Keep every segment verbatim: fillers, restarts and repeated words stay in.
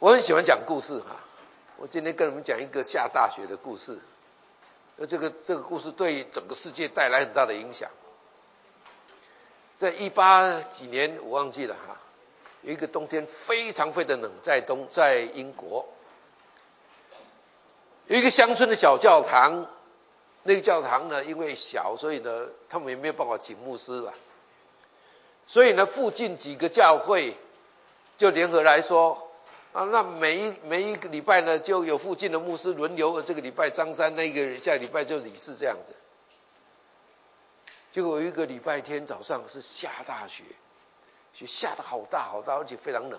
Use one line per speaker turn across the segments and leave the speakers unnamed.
我很喜欢讲故事哈，我今天跟你们讲一个下大雪的故事，而这个这个故事对整个世界带来很大的影响。在一八几年我忘记了哈，有一个冬天非常非常冷，在东在英国，有一个乡村的小教堂，那个教堂呢因为小，所以呢他们也没有办法请牧师了，所以呢附近几个教会就联合来说。啊，那每一每一个礼拜呢，就有附近的牧师轮流，这个礼拜张三，那个下礼拜就李四这样子。结果有一个礼拜天早上是下大雪，雪下得好大好大，而且非常冷。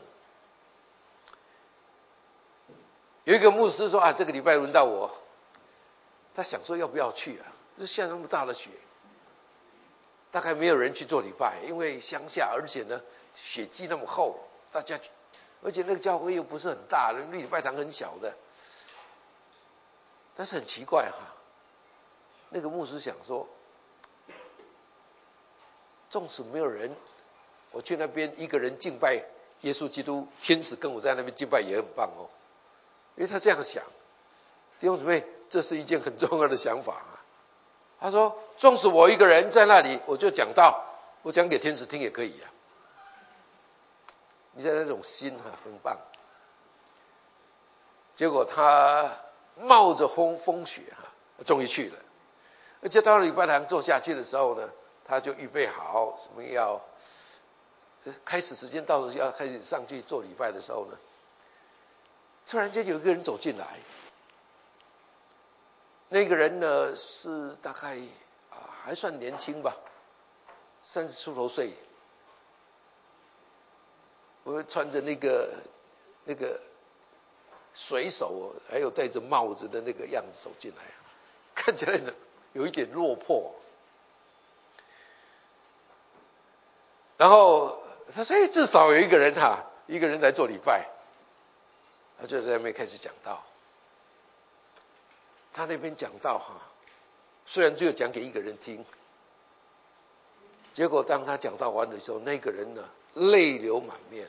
有一个牧师说啊，这个礼拜轮到我，他想说要不要去啊？这下那么大的雪，大概没有人去做礼拜，因为乡下，而且呢雪积那么厚，大家。而且那个教会又不是很大，那礼拜堂很小的。但是很奇怪哈，那个牧师想说，纵使没有人，我去那边一个人敬拜耶稣基督，天使跟我在那边敬拜也很棒哦。因为他这样想，弟兄姊妹，这是一件很重要的想法啊。他说，纵使我一个人在那里，我就讲道，我讲给天使听也可以啊。你现在那种心哈、啊、很棒，结果他冒着风风雪哈、啊，终于去了。而且到了礼拜堂坐下去的时候呢，他就预备好什么要开始时间到了要开始上去做礼拜的时候呢，突然间有一个人走进来，那个人呢是大概啊还算年轻吧，三十出头岁。我穿着那个那个水手，还有戴着帽子的那个样子走进来，看起来呢有一点落魄。然后他说：“哎，至少有一个人哈、啊，一个人来做礼拜。”他就在那边开始讲道。他那边讲道哈、啊，虽然只有讲给一个人听，结果当他讲道完的时候，那个人呢泪流满面。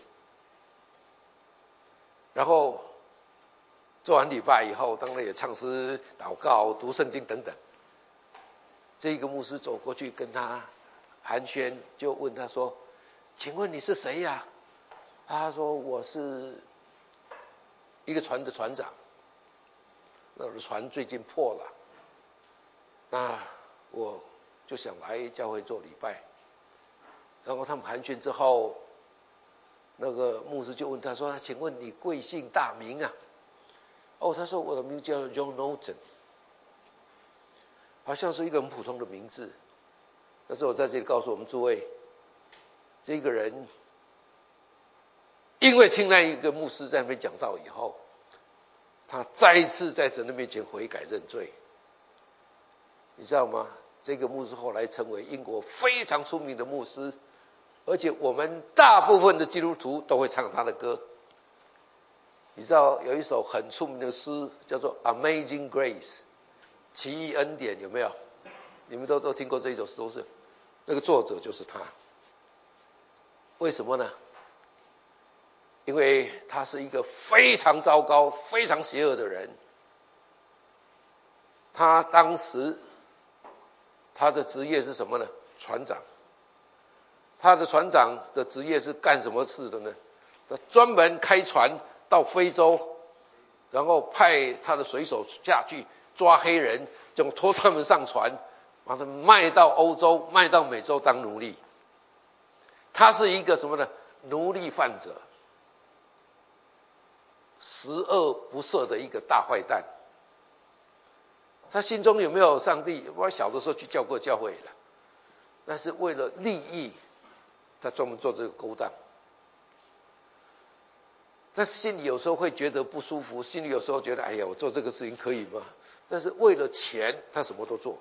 然后做完礼拜以后，当然也唱诗、祷告、读圣经等等。这一个牧师走过去跟他寒暄，就问他说：“请问你是谁呀？”他说：“我是一个船的船长，那我的船最近破了，那我就想来教会做礼拜。”然后他们寒暄之后，那个牧师就问他说：“请问你贵姓大名啊？”哦，他说：“我的名叫 John Norton， 好像是一个很普通的名字。但是我在这里告诉我们诸位，这个人因为听那一个牧师在那边讲道以后，他再一次在神的面前悔改认罪。你知道吗？这个牧师后来成为英国非常出名的牧师。”而且我们大部分的基督徒都会唱他的歌。你知道有一首很出名的诗叫做 Amazing Grace， 奇异恩典，有没有？你们都都听过这一首诗，都是那个作者就是他。为什么呢？因为他是一个非常糟糕非常邪恶的人。他当时他的职业是什么呢？船长。他的船长的职业是干什么事的呢？他专门开船到非洲，然后派他的水手下去抓黑人，就拖他们上船，把他们卖到欧洲、卖到美洲当奴隶。他是一个什么呢？奴隶贩子，十恶不赦的一个大坏蛋。他心中有没有上帝？我小的时候去教过教会了，但是为了利益，他专门做这个勾当。但是心里有时候会觉得不舒服，心里有时候觉得哎呀，我做这个事情可以吗？但是为了钱，他什么都做。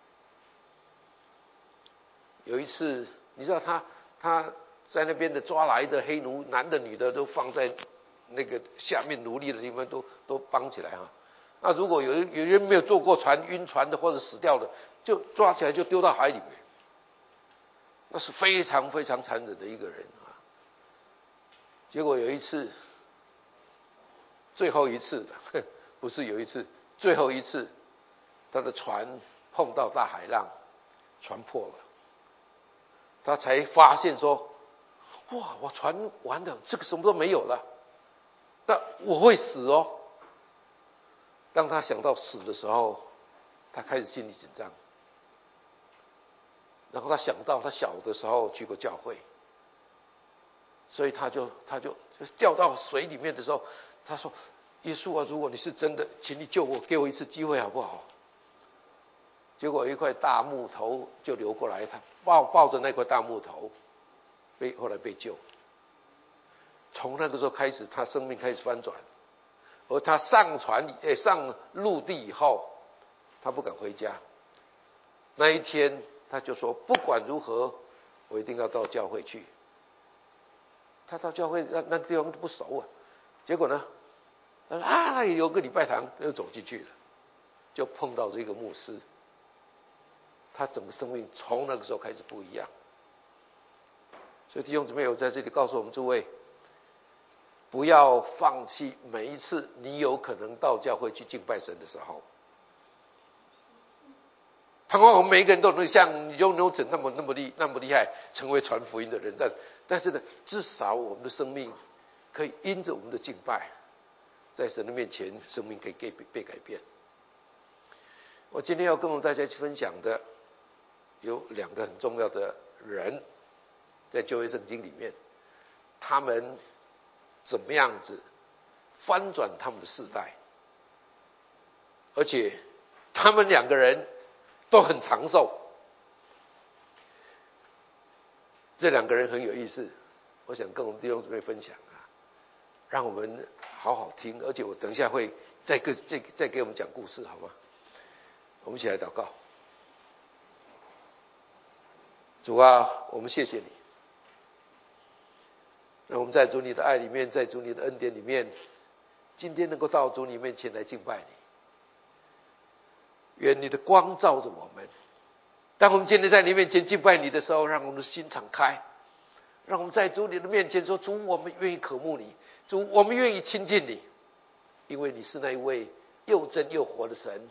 有一次，你知道他他在那边的抓来的黑奴，男的女的都放在那个下面奴隶的地方都都绑起来啊。那如果有有人没有坐过船、晕船的或者死掉的，就抓起来就丢到海里面。那是非常非常残忍的一个人啊！结果有一次， 最后一次的，不是有一次，最后一次，他的船碰到大海浪，船破了，他才发现说，哇，我船完了，这个什么都没有了，那我会死哦。当他想到死的时候，他开始心里紧张。然后他想到他小的时候去过教会，所以他就他就就掉到水里面的时候，他说：“耶稣啊，如果你是真的，请你救我，给我一次机会好不好？”结果一块大木头就流过来，他抱抱着那块大木头，被后来被救。从那个时候开始，他生命开始翻转。而他上船诶上陆地以后，他不敢回家。那一天他就说，不管如何，我一定要到教会去。他到教会那那地方都不熟啊，结果呢，他说啊，那里有个礼拜堂，又走进去了，就碰到这个牧师。他整个生命从那个时候开始不一样。所以弟兄姊妹，我在这里告诉我们诸位，不要放弃每一次你有可能到教会去敬拜神的时候。盼望我们每一个人都能像拥有者那么那么厉那么厉害，成为传福音的人。但但是呢，至少我们的生命可以因着我们的敬拜，在神的面前，生命可以被被改变。我今天要跟我们大家去分享的有两个很重要的人，在旧约圣经里面，他们怎么样子翻转他们的世代，而且他们两个人都很长寿。这两个人很有意思，我想跟我们弟兄姊妹分享啊，让我们好好听，而且我等一下会再跟再再给我们讲故事，好吗？我们一起来祷告。主啊，我们谢谢你，让我们在主你的爱里面，在主你的恩典里面，今天能够到主你面前来敬拜你。愿你的光照着我们，当我们今天在你面前敬拜你的时候，让我们的心敞开，让我们在主你的面前说，主，我们愿意渴慕你，主，我们愿意亲近你，因为你是那一位又真又活的神，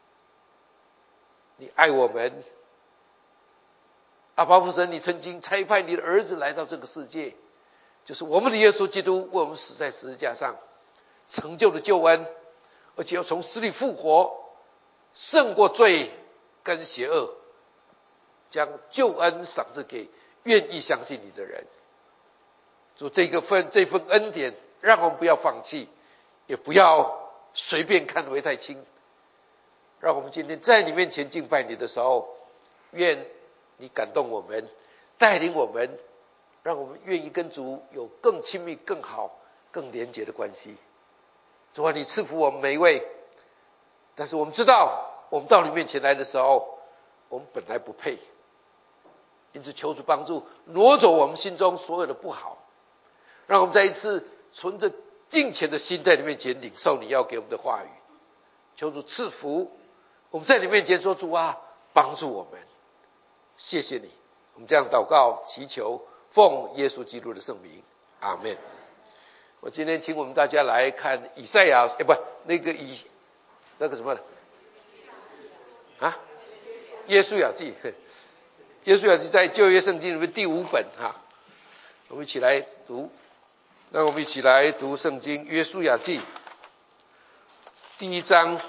你爱我们。阿爸父神，你曾经差派你的儿子来到这个世界，就是我们的耶稣基督为我们死在十字架上，成就了救恩，而且要从死里复活，胜过罪跟邪恶，将救恩赏赐给愿意相信你的人。主，这个份这份恩典，让我们不要放弃，也不要随便看为太轻。让我们今天在你面前敬拜你的时候，愿你感动我们，带领我们，让我们愿意跟主有更亲密、更好、更连结的关系。主啊，你赐福我们每一位，但是我们知道，我们到你面前来的时候，我们本来不配，因此求主帮助，挪走我们心中所有的不好，让我们再一次存着敬虔的心在你面前领受你要给我们的话语。求主赐福我们在你面前说，主啊，帮助我们，谢谢你。我们这样祷告祈求，奉耶稣基督的圣名，阿们。我今天请我们大家来看以赛亚，哎，不，那个以那个什么啊，约书亚记。约书亚记在旧约圣经里面第五本哈，我们一起来读。那我们一起来读圣经约书亚记第一章。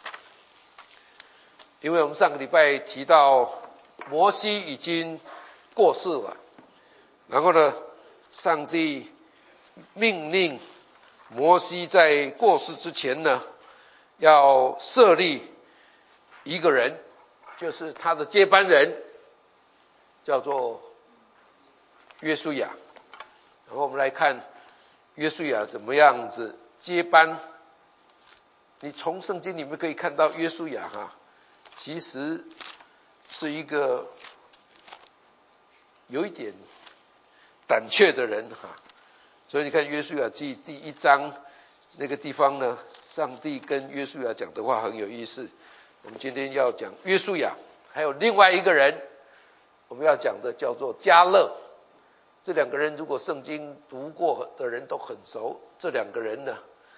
因为我们上个礼拜提到摩西已经过世了，然后呢，上帝命令摩西在过世之前呢，要设立一个人，就是他的接班人，叫做约书亚。然后我们来看约书亚怎么样子接班。你从圣经里面可以看到约书亚哈，其实是一个有一点胆怯的人哈，所以你看约书亚记第一章那个地方呢，上帝跟约书亚讲的话很有意思。我们今天要讲约书亚，还有另外一个人，我们要讲的叫做迦勒。这两个人如果圣经读过的人都很熟，这两个人呢，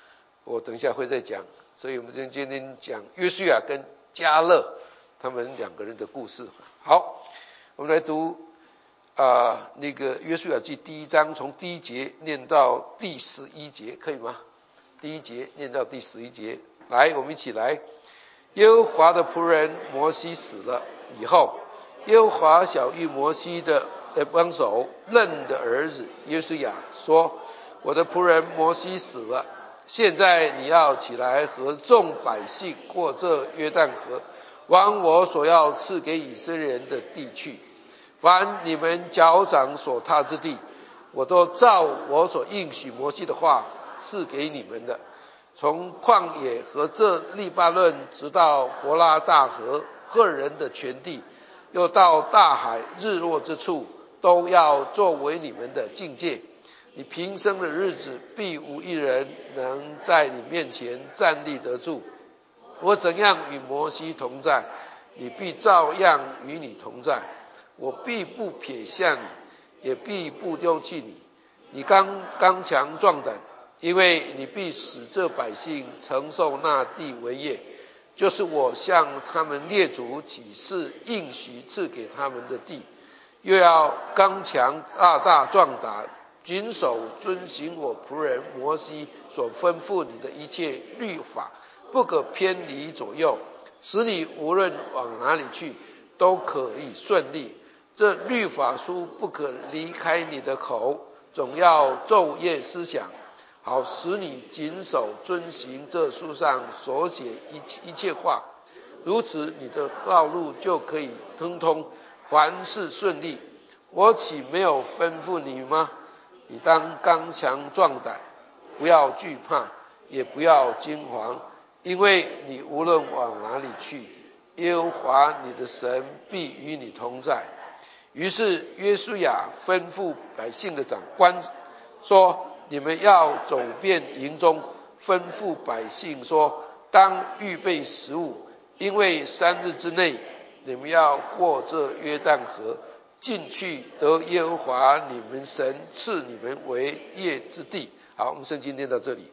我等一下会再讲。所以我们今天讲约书亚跟迦勒他们两个人的故事。好，我们来读啊、呃、那个约书亚记第一章，从第一节念到第十一节，可以吗？第一节念到第十一节，来，我们一起来。耶和华的仆人摩西死了以后，耶和华晓谕摩西的帮手嫩的儿子约书亚说：我的仆人摩西死了，现在你要起来和众百姓过这约旦河，往我所要赐给以色列人的地去。凡你们脚掌所踏之地，我都照我所应许摩西的话赐给你们的。从旷野和这利巴嫩直到伯拉大河赫人的全地，又到大海日落之处，都要作为你们的境界。你平生的日子，必无一人能在你面前站立得住。我怎样与摩西同在，你必照样与你同在。我必不撇下你，也必不丢弃你。你刚刚强壮胆，因为你必使这百姓承受那地为业，就是我向他们列祖起誓应许赐给他们的地。又要刚强大大壮胆，谨守遵行我仆人摩西所吩咐你的一切律法，不可偏离左右，使你无论往哪里去都可以顺利。这律法书不可离开你的口，总要昼夜思想，好使你谨守遵行这书上所写一切话，如此你的道路就可以亨通，凡事顺利。我岂没有吩咐你吗？你当刚强壮胆，不要惧怕，也不要惊惶，因为你无论往哪里去，耶和华你的神必与你同在。于是约书亚吩咐百姓的长官说：你们要走遍营中，吩咐百姓说，当预备食物，因为三日之内你们要过这约旦河，进去得耶和华你们神赐你们为业之地。好，我们圣经念到这里，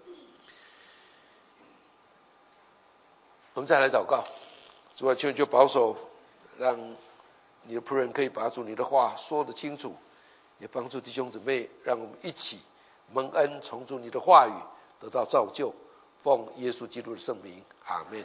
我们再来祷告。主啊，求你就保守，让你的仆人可以把主你的话说得清楚，也帮助弟兄姊妹，让我们一起蒙恩，从主你的话语得到造就，奉耶稣基督的圣名，阿们。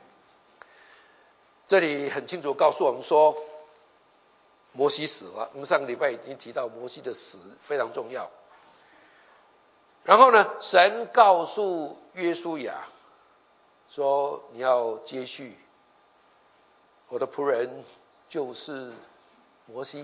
这里很清楚告诉我们说，摩西死了。我们上个礼拜已经提到摩西的死非常重要。然后呢，神告诉约书亚说，你要接续我的仆人就是摩西，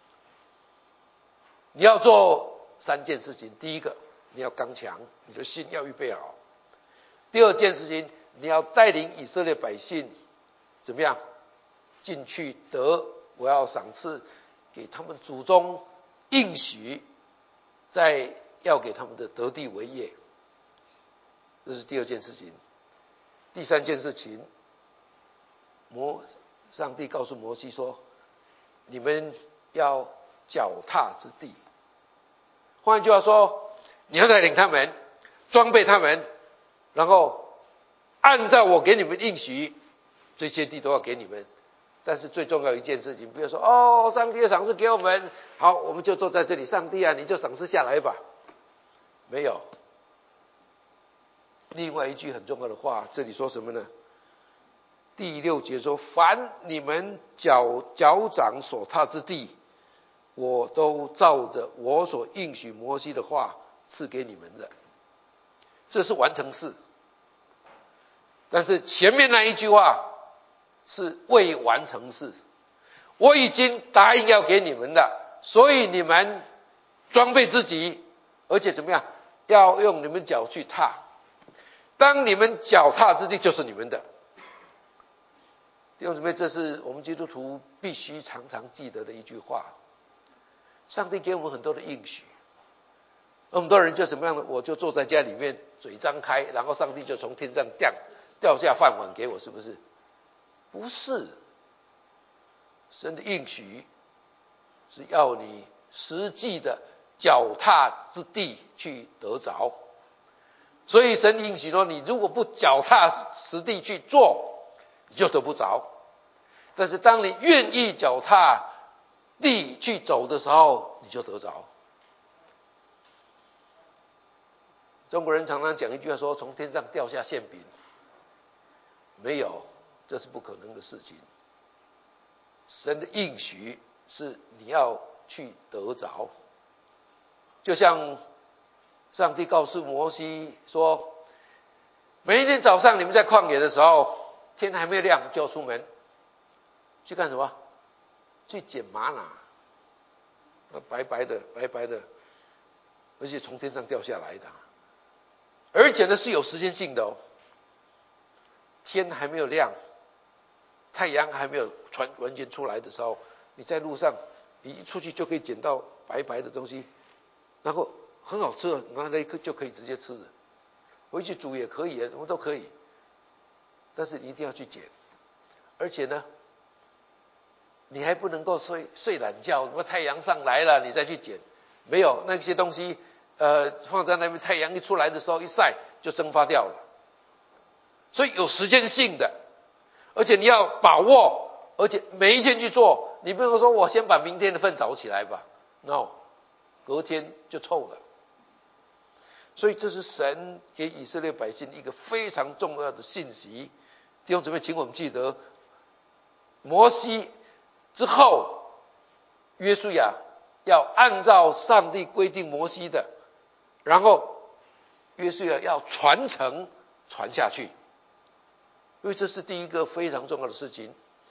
你要做三件事情。第一个，你要刚强，你的心要预备好。第二件事情，你要带领以色列百姓怎么样进去得我要赏赐给他们祖宗应许在要给他们的得地为业，这是第二件事情。第三件事情，摩上帝告诉摩西说，你们要脚踏之地。换句话说，你要带领他们，装备他们，然后按照我给你们应许，这些地都要给你们。但是最重要一件事情，不要说哦，上帝的赏赐给我们，好，我们就坐在这里，上帝啊，你就赏赐下来吧。没有。另外一句很重要的话，这里说什么呢？第六节说，凡你们脚脚掌所踏之地，我都照着我所应许摩西的话赐给你们的。这是完成式。但是前面那一句话是未完成式，我已经答应要给你们的，所以你们装备自己，而且怎么样，要用你们脚去踏。当你们脚踏之地就是你们的。弟兄姊妹，这是我们基督徒必须常常记得的一句话。上帝给我们很多的应许，很多人就什么样的，我就坐在家里面嘴张开，然后上帝就从天上掉掉下饭碗给我，是不是？不是，神的应许是要你实际的脚踏之地去得着。 所以神应许说，你如果不脚踏实地去做，你就得不着。但是当你愿意脚踏地去走的时候，你就得着。中国人常常讲一句话说，从天上掉下馅饼，没有，这是不可能的事情。神的应许是你要去得着，就像上帝告诉摩西说，每一天早上你们在旷野的时候，天还没有亮就要出门去干什么？去捡玛瑙，那白白的白白的，而且从天上掉下来的，而且呢是有时间性的哦。天还没有亮，太阳还没有全完全出来的时候，你在路上，你一出去就可以捡到白白的东西，然后很好吃，拿来一颗就可以直接吃的，回去煮也可以，什么都可以。但是你一定要去捡，而且呢，你还不能够睡睡懒觉，什么太阳上来了你再去捡，没有，那些东西呃放在那边，太阳一出来的时候一晒就蒸发掉了，所以有时间性的，而且你要把握，而且每一天去做，你不能说我先把明天的份找起来吧 ，no， 隔天就臭了。所以这是神给以色列百姓一个非常重要的信息。弟兄姊妹，请我们记得，摩西之后，约书亚要按照上帝规定摩西的，然后约书亚要传承传下去，因为这是第一个非常重要的事情。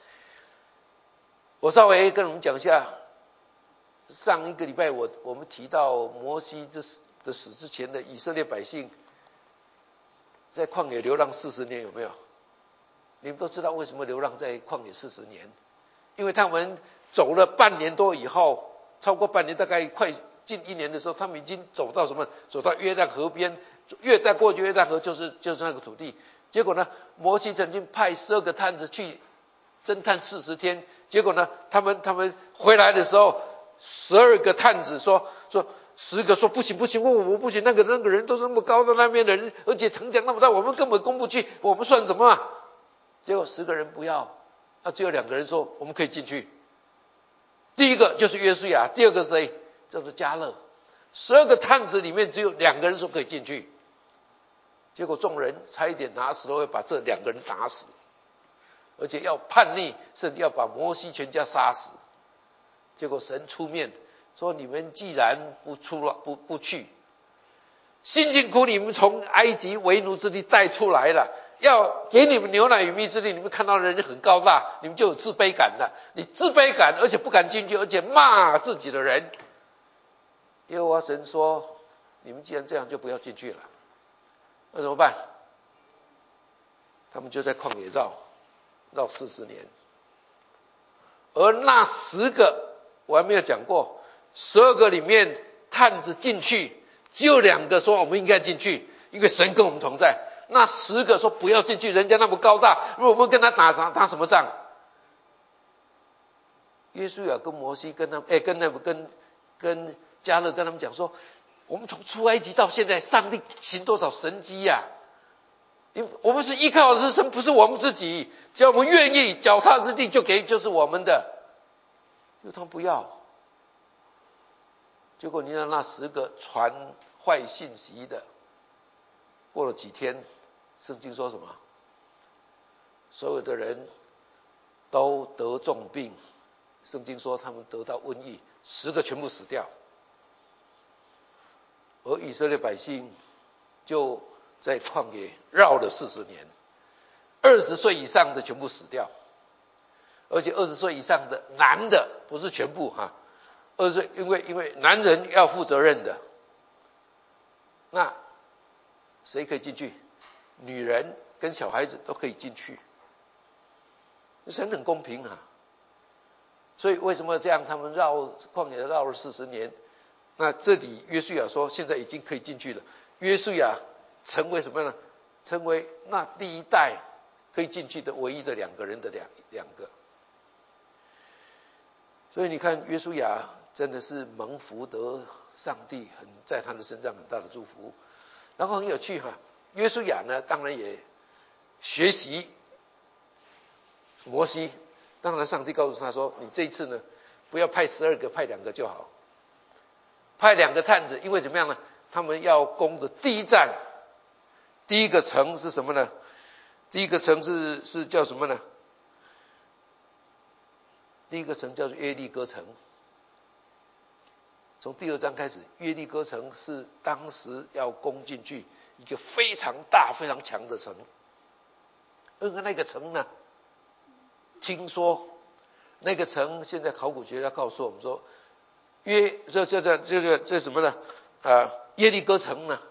我稍微跟我们讲一下，上一个礼拜我我们提到摩西之的死之前的以色列百姓在旷野流浪四十年，有没有？你们都知道为什么流浪在旷野四十年？因为他们走了半年多以后，超过半年，大概快近一年的时候，他们已经走到什么？走到约旦河边，越再过去约旦河就是就是那个土地。结果呢，摩西曾经派十二个探子去侦探四十天，结果呢，他们他们回来的时候，十二个探子说说。十个说不行不行，我我不行，那个那个人都是那么高的那边的人，而且城墙那么大，我们根本攻不去，我们算什么啊？结果十个人不要，那只有两个人说我们可以进去。第一个就是约书亚，第二个是谁？叫做迦勒。十二个探子里面只有两个人说可以进去，结果众人差一点拿石头会把这两个人打死，而且要叛逆，甚至要把摩西全家杀死。结果神出面说，你们既然不出了不不去，辛辛苦你们从埃及为奴之地带出来了，要给你们牛奶与蜜之地，你们看到人很高大，你们就有自卑感了。你自卑感，而且不敢进去，而且骂自己的人。耶和华神说，你们既然这样，就不要进去了。那怎么办？他们就在旷野绕绕四十年。而那十个我还没有讲过，十二个里面探子进去，只有两个说我们应该进去，因为神跟我们同在。那十个说不要进去，人家那么高大，我们跟他打仗打什么仗？约书亚跟摩西跟他们，哎，跟那个跟跟迦勒跟他们讲说，我们从出埃及到现在，上帝行多少神迹呀、啊？我们是依靠的是神，不是我们自己。只要我们愿意，脚踏之地就给就是我们的。因为他们不要。结果你让那十个传坏信息的，过了几天，圣经说什么？所有的人都得重病，圣经说他们得到瘟疫，十个全部死掉。而以色列百姓就在旷野绕了四十年，二十岁以上的全部死掉，而且二十岁以上的男的不是全部哈，二十岁因为因为男人要负责任的，那谁可以进去？女人跟小孩子都可以进去，神很公平啊。所以为什么这样？他们绕旷野绕了四十年。那这里约书亚说现在已经可以进去了。约书亚成为什么呢？成为那第一代可以进去的唯一的两个人的两两个。所以你看约书亚真的是蒙福得上帝很在他的身上很大的祝福。 然后很有趣哈，约书亚呢，当然也学习摩西。当然，上帝告诉他说：“你这一次呢，不要派十二个，派两个就好。派两个探子，因为怎么样呢？他们要攻的第一站，第一个城是什么呢？第一个城是是叫什么呢？第一个城叫做约利哥城。从第二章开始，约利哥城是当时要攻进去一个非常大、非常强的城。而那个城呢？”听说那个城，现在考古学家告诉我们说，约这这这这这这什么呢？呃，耶利哥城呢，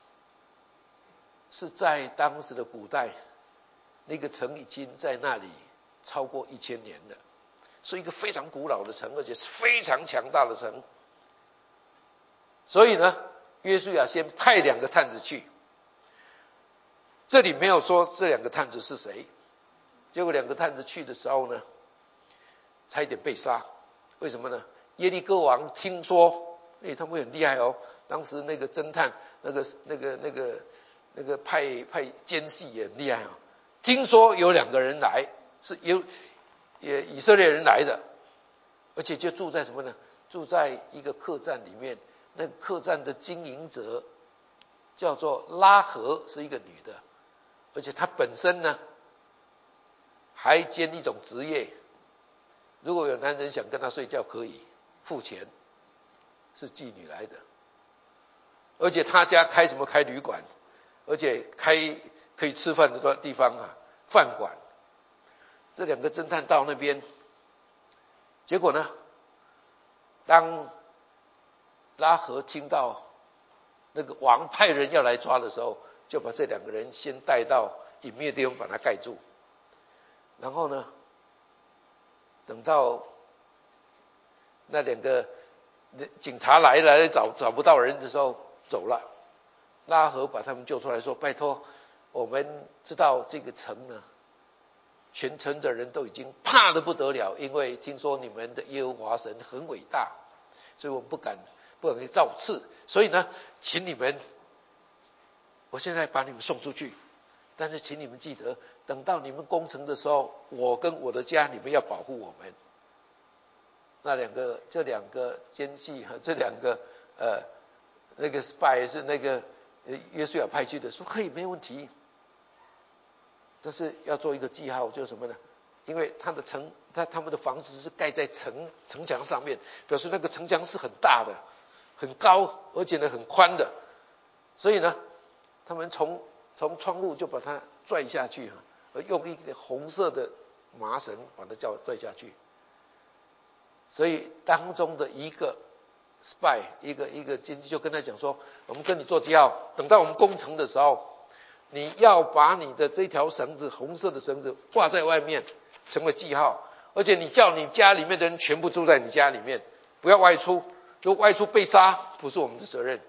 是在当时的古代，那个城已经在那里超过一千年了，是一个非常古老的城，而且是非常强大的城。所以呢，约书亚先派两个探子去，这里没有说这两个探子是谁。结果两个探子去的时候呢，差一点被杀。为什么呢？耶利哥王听说，哎，他们很厉害哦。当时那个侦探，那个那个那个那个派派奸细也很厉害啊、哦。听说有两个人来，是有也以色列人来的，而且就住在什么呢？住在一个客栈里面。那个客栈的经营者叫做拉合，是一个女的，而且她本身呢，还兼一种职业，如果有男人想跟她睡觉，可以付钱，是妓女来的。而且他家开什么？开旅馆，而且开可以吃饭的地方啊，饭馆。这两个侦探到那边，结果呢，当拉合听到那个王派人要来抓的时候，就把这两个人先带到隐秘的地方，把它盖住。然后呢，等到那两个警察来了找找不到人的时候走了，拉合把他们救出来说：“拜托，我们知道这个城呢，全城的人都已经怕得不得了，因为听说你们的耶和华神很伟大，所以我们不敢不敢造次。所以呢，请你们，我现在把你们送出去。”但是请你们记得，等到你们攻城的时候，我跟我的家，你们要保护我们。那两个，这两个奸细和这两个呃那个 spy 是那个约书亚派去的，说可以没问题，但是要做一个记号，就是什么呢？因为他的城，他他们的房子是盖在城城墙上面，表示那个城墙是很大的、很高，而且呢很宽的，所以呢，他们从从窗户就把它拽下去，而用一个红色的麻绳把它叫拽下去。所以当中的一个 spy， 一个一个奸细就跟他讲说：“我们跟你做记号，等到我们攻城的时候，你要把你的这条绳子，红色的绳子挂在外面，成为记号。而且你叫你家里面的人全部住在你家里面，不要外出。如果外出被杀，不是我们的责任。”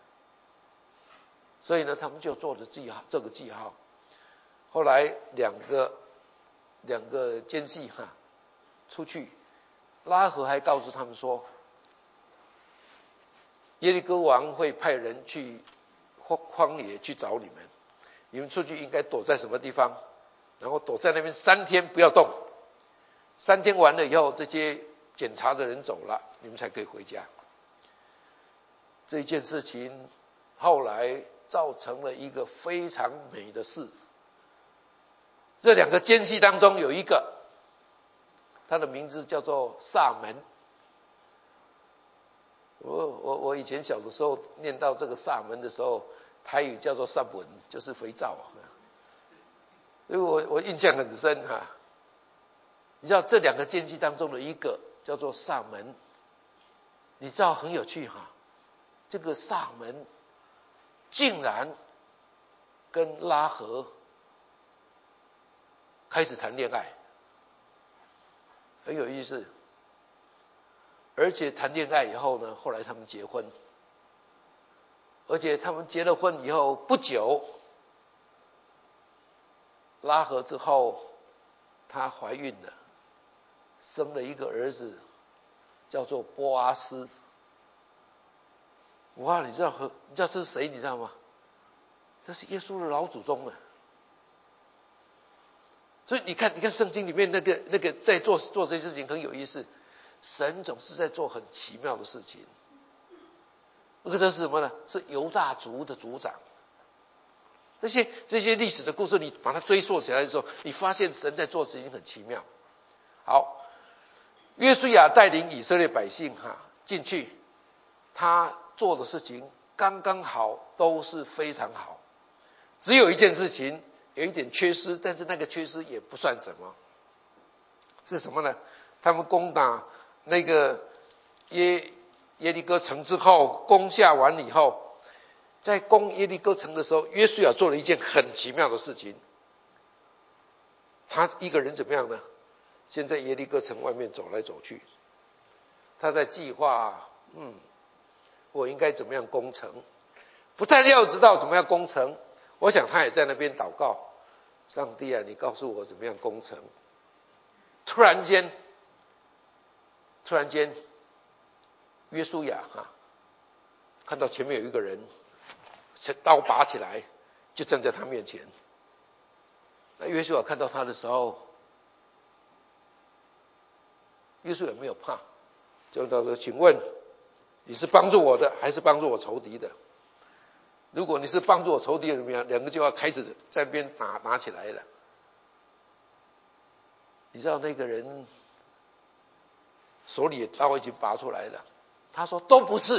所以呢，他们就做了记号，这个记号。后来两个两个奸细哈出去，拉合还告诉他们说，耶利哥王会派人去荒野去找你们，你们出去应该躲在什么地方，然后躲在那边三天不要动，三天完了以后，这些检查的人走了，你们才可以回家。这一件事情后来造成了一个非常美的事。这两个奸细当中有一个，他的名字叫做萨门。我我我以前小的时候念到这个萨门的时候，台语叫做萨本，就是肥皂，所以我我印象很深哈。你知道这两个奸细当中的一个叫做萨门，你知道很有趣哈，这个萨门竟然跟拉合开始谈恋爱，很有意思。而且谈恋爱以后呢，后来他们结婚，而且他们结了婚以后不久，拉合之后，她怀孕了，生了一个儿子，叫做波阿斯。哇，你知道你知道这是谁？你知道吗？ 这是耶稣的老祖宗啊。所以你看，你看圣经里面那个那个在做做这些事情很有意思，神总是在做很奇妙的事情。那个这是什么呢？是犹大族的族长。这些这些历史的故事，你把它追溯起来的时候，你发现神在做事情很奇妙。好，约书亚带领以色列百姓哈进去，他做的事情刚刚好，都是非常好。只有一件事情有一点缺失，但是那个缺失也不算什么。是什么呢？他们攻打那个耶耶利哥城之后，攻下完以后，在攻耶利哥城的时候，约书亚做了一件很奇妙的事情。他一个人怎么样呢？先在耶利哥城外面走来走去，他在计划，嗯，我应该怎么样攻城？不但要知道怎么样攻城，我想他也在那边祷告，上帝啊，你告诉我怎么样攻城。突然间，突然间，约书亚哈，看到前面有一个人，刀拔起来，就站在他面前。那约书亚看到他的时候，约书亚没有怕，就他说：“请问你是帮助我的，还是帮助我仇敌的？如果你是帮助我仇敌的，怎么样？两个就要开始在那边打打起来了。”你知道那个人手里的刀已经拔出来了，他说：“都不是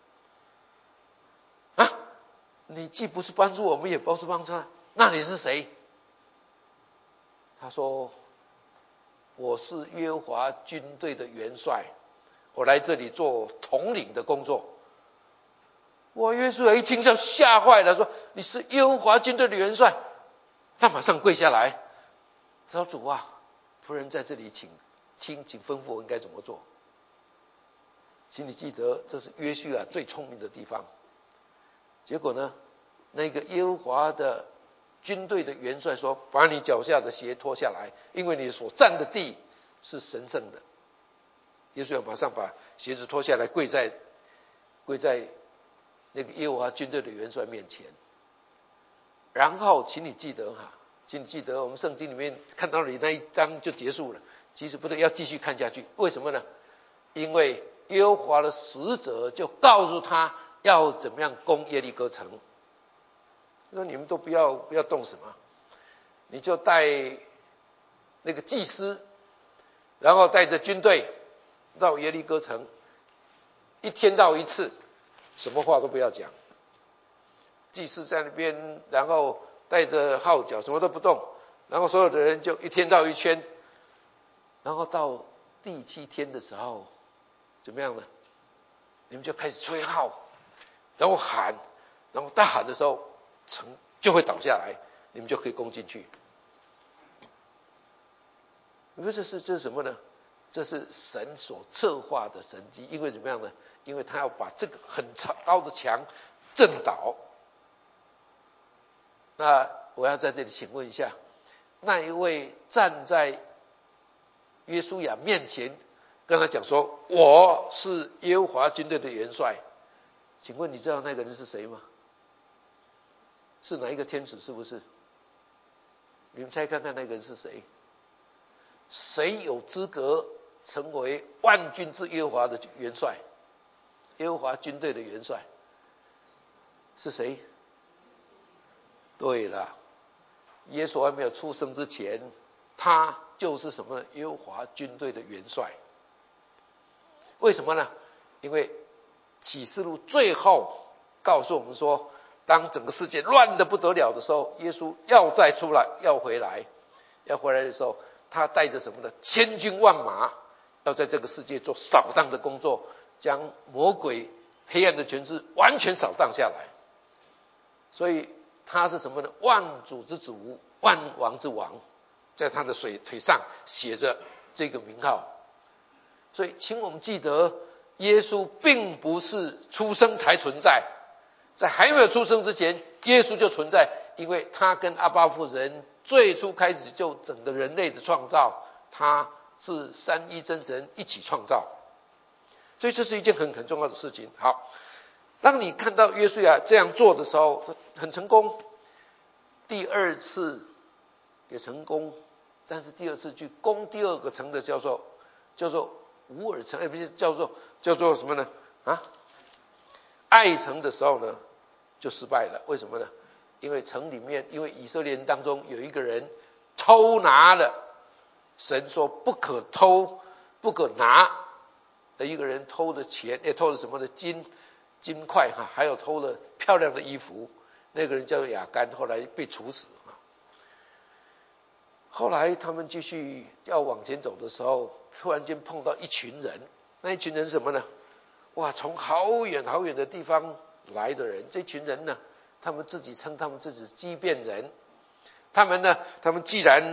啊！你既不是帮助我们，也不是帮助他，那你是谁？”他说：“我是耶和华军队的元帅，我来这里做统领的工作。”哇！约书亚一听就吓坏了，说：“你是耶和华军队的元帅？”他马上跪下来，他说：“主啊，仆人在这里，请请请吩咐我应该怎么做。”请你记得，这是约书亚最聪明的地方。结果呢，那个耶和华的军队的元帅说：“把你脚下的鞋脱下来，因为你所站的地是神圣的。”约书亚马上把鞋子脱下来，跪在跪在那个耶和华军队的元帅面前。然后，请你记得哈，请你记得，我们圣经里面看到你那一章就结束了。其实不对，要继续看下去。为什么呢？因为耶和华的使者就告诉他要怎么样攻耶利哥城。说你们都不要不要动什么，你就带那个祭司，然后带着军队绕耶利哥城，一天绕一次，什么话都不要讲。祭司在那边，然后带着号角，什么都不动，然后所有的人就一天绕一圈，然后到第七天的时候，怎么样呢？你们就开始吹号，然后喊，然后大喊的时候，城就会倒下来，你们就可以攻进去。你说这是这是什么呢？这是神所策划的神迹。因为怎么样呢？因为他要把这个很高的墙震倒。那我要在这里请问一下，那一位站在约书亚面前跟他讲说：“我是耶和华军队的元帅。”请问你知道那个人是谁吗？是哪一个天使？是不是？你们猜看看那个人是谁？谁有资格成为万军之耶和华的元帅？耶和华军队的元帅是谁？对了，耶稣还没有出生之前，他就是什么呢？耶和华军队的元帅。为什么呢？因为启示录最后告诉我们说，当整个世界乱得不得了的时候，耶稣要再出来，要回来，要回来的时候，他带着什么呢？千军万马，要在这个世界做扫荡的工作，将魔鬼黑暗的权势完全扫荡下来。所以他是什么呢？万主之主，万王之王，在他的腿腿上写着这个名号。所以请我们记得，耶稣并不是出生才存在，在还没有出生之前，耶稣就存在，因为他跟阿爸父神最初开始就整个人类的创造，他是三一真神一起创造。所以这是一件很很重要的事情。好，当你看到约书亚这样做的时候，很成功， 第二次也成功，但是第二次去攻第二个城的叫做叫做乌尔城，哎，不是叫做叫做什么呢？啊，爱城的时候呢，就失败了。为什么呢？因为城里面，因为以色列人当中有一个人偷拿了神说不可偷、不可拿的一个人偷的钱，也偷了什么的金金块哈，还有偷了漂亮的衣服。那个人叫做亚干，后来被处死。后来他们继续要往前走的时候，突然间碰到一群人。那一群人是什么呢？哇，从好远好远的地方来的人。这群人呢，他们自己称他们自己是畸变人。他们呢，他们既然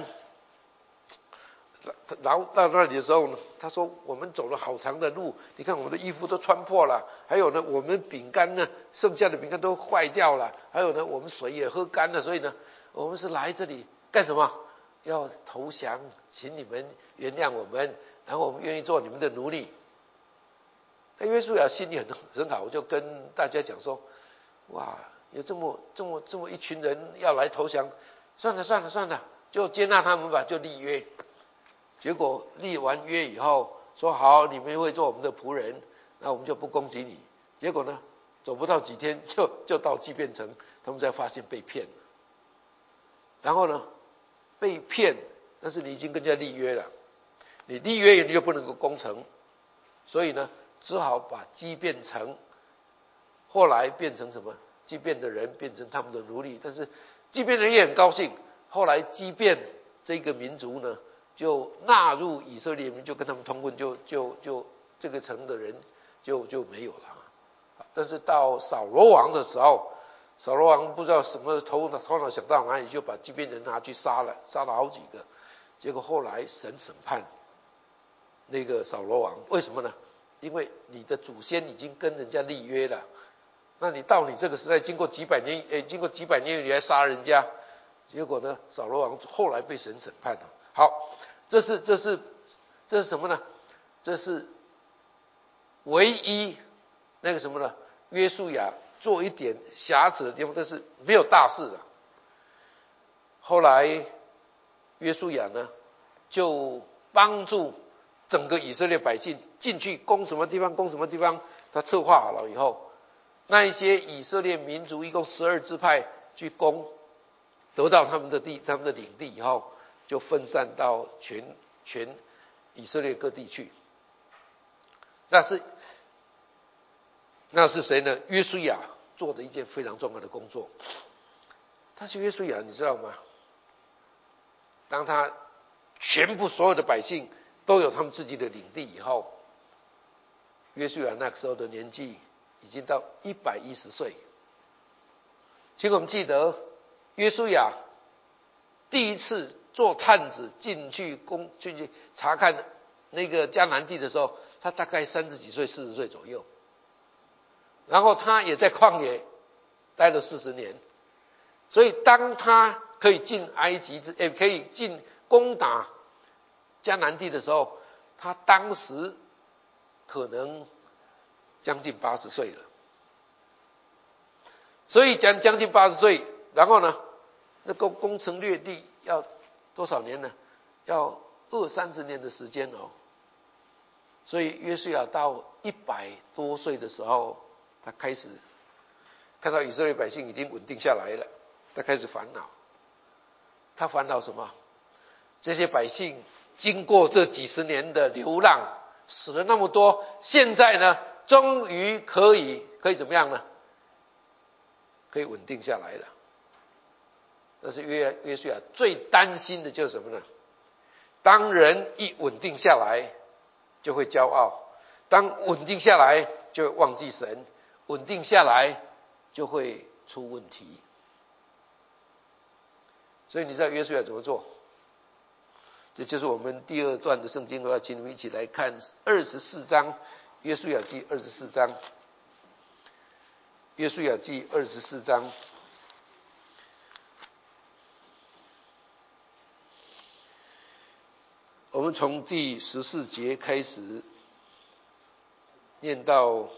然后到那里的时候呢，他说我们走了好长的路，你看我们的衣服都穿破了，还有呢，我们饼干呢，剩下的饼干都坏掉了，还有呢，我们水也喝干了，所以呢，我们是来这里干什么？要投降，请你们原谅我们，然后我们愿意做你们的奴隶。那约书亚心里很很好，就跟大家讲说，哇，有这么这么这么一群人要来投降，算了算了算了，就接纳他们吧，就立约。结果立完约以后，说好你们会做我们的仆人，那我们就不攻击你。结果呢，走不到几天就就到畸变城，他们才发现被骗了。然后呢，被骗，但是你已经跟人家立约了，你立约你就不能够攻城，所以呢，只好把畸变城后来变成什么？畸变的人变成他们的奴隶，但是畸变人也很高兴。后来畸变这个民族呢，就纳入以色列民，就跟他们通婚，就就就这个城的人就就没有了。但是到扫罗王的时候，扫罗王不知道什么头脑头脑想到哪里，就把畸变人拿去杀了，杀了好几个。结果后来神审判那个扫罗王，为什么呢？因为你的祖先已经跟人家立约了，那你到你这个时代，经过几百年，诶，经过几百年你来杀人家，结果呢，扫罗王后来被神审判了。好，这是这是这是什么呢？这是唯一那个什么呢？约书亚做一点瑕疵的地方，但是没有大事的。后来约书亚呢，就帮助整个以色列百姓进去攻什么地方，攻什么地方，他策划好了以后，那一些以色列民族一共十二支派去攻，得到他们的地、他们的领地以后，就分散到全全以色列各地去。那是那是谁呢？约书亚做的一件非常重要的工作。他是约书亚，你知道吗？当他全部所有的百姓都有他们自己的领地以后，约书亚那个时候的年纪已经到一百一十岁。请我们记得，约书亚第一次做探子进去攻进去查看那个迦南地的时候，他大概三十几岁、四十岁左右。然后他也在旷野待了四十年，所以当他可以进埃及之，也可以进攻打迦南地的时候，他当时可能将近八十岁了。所以将将近八十岁，然后呢，那个攻城略地要多少年呢？要二三十年的时间哦。所以约书亚到一百多岁的时候，他开始看到以色列百姓已经稳定下来了，他开始烦恼。他烦恼什么？这些百姓经过这几十年的流浪，死了那么多，现在呢，终于可以可以怎么样呢？可以稳定下来了。但是约约书亚最担心的就是什么呢？当人一稳定下来，就会骄傲；当稳定下来，就会忘记神；稳定下来，就会出问题。所以你知道约书亚怎么做？这就是我们第二段的圣经，我要请你们一起来看二十四章，约书亚记二十四章，约书亚记二十四章。我们从第十四节开始念到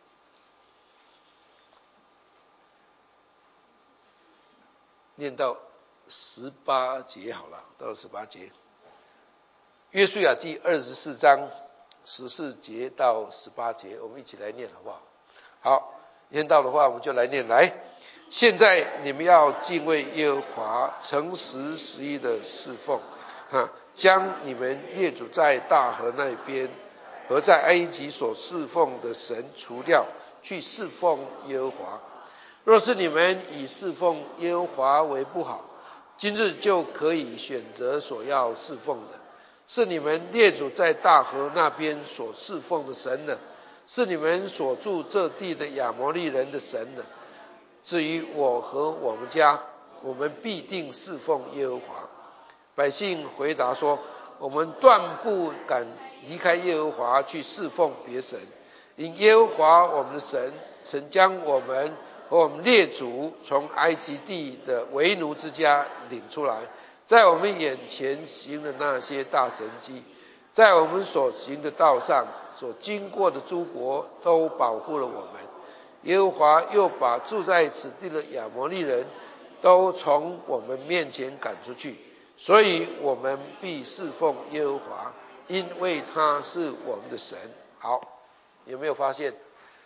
念到十八节好了，到十八节。约书亚记二十四章十四节到十八节，我们一起来念好不好？好，念到的话我们就来念。来，现在你们要敬畏耶和华，诚实实意的侍奉啊，将你们列祖在大河那边和在埃及所侍奉的神除掉，去侍奉耶和华。若是你们以侍奉耶和华为不好，今日就可以选择所要侍奉的，是你们列祖在大河那边所侍奉的神呢，是你们所住这地的亚摩利人的神呢。至于我和我们家，我们必定侍奉耶和华。百姓回答说，我们断不敢离开耶和华去侍奉别神，因耶和华我们的神曾将我们和我们列祖从埃及地的为奴之家领出来，在我们眼前行的那些大神迹，在我们所行的道上所经过的诸国都保护了我们。耶和华又把住在此地的亚摩利人都从我们面前赶出去，所以我们必侍奉耶和华，因为他是我们的神。好，有没有发现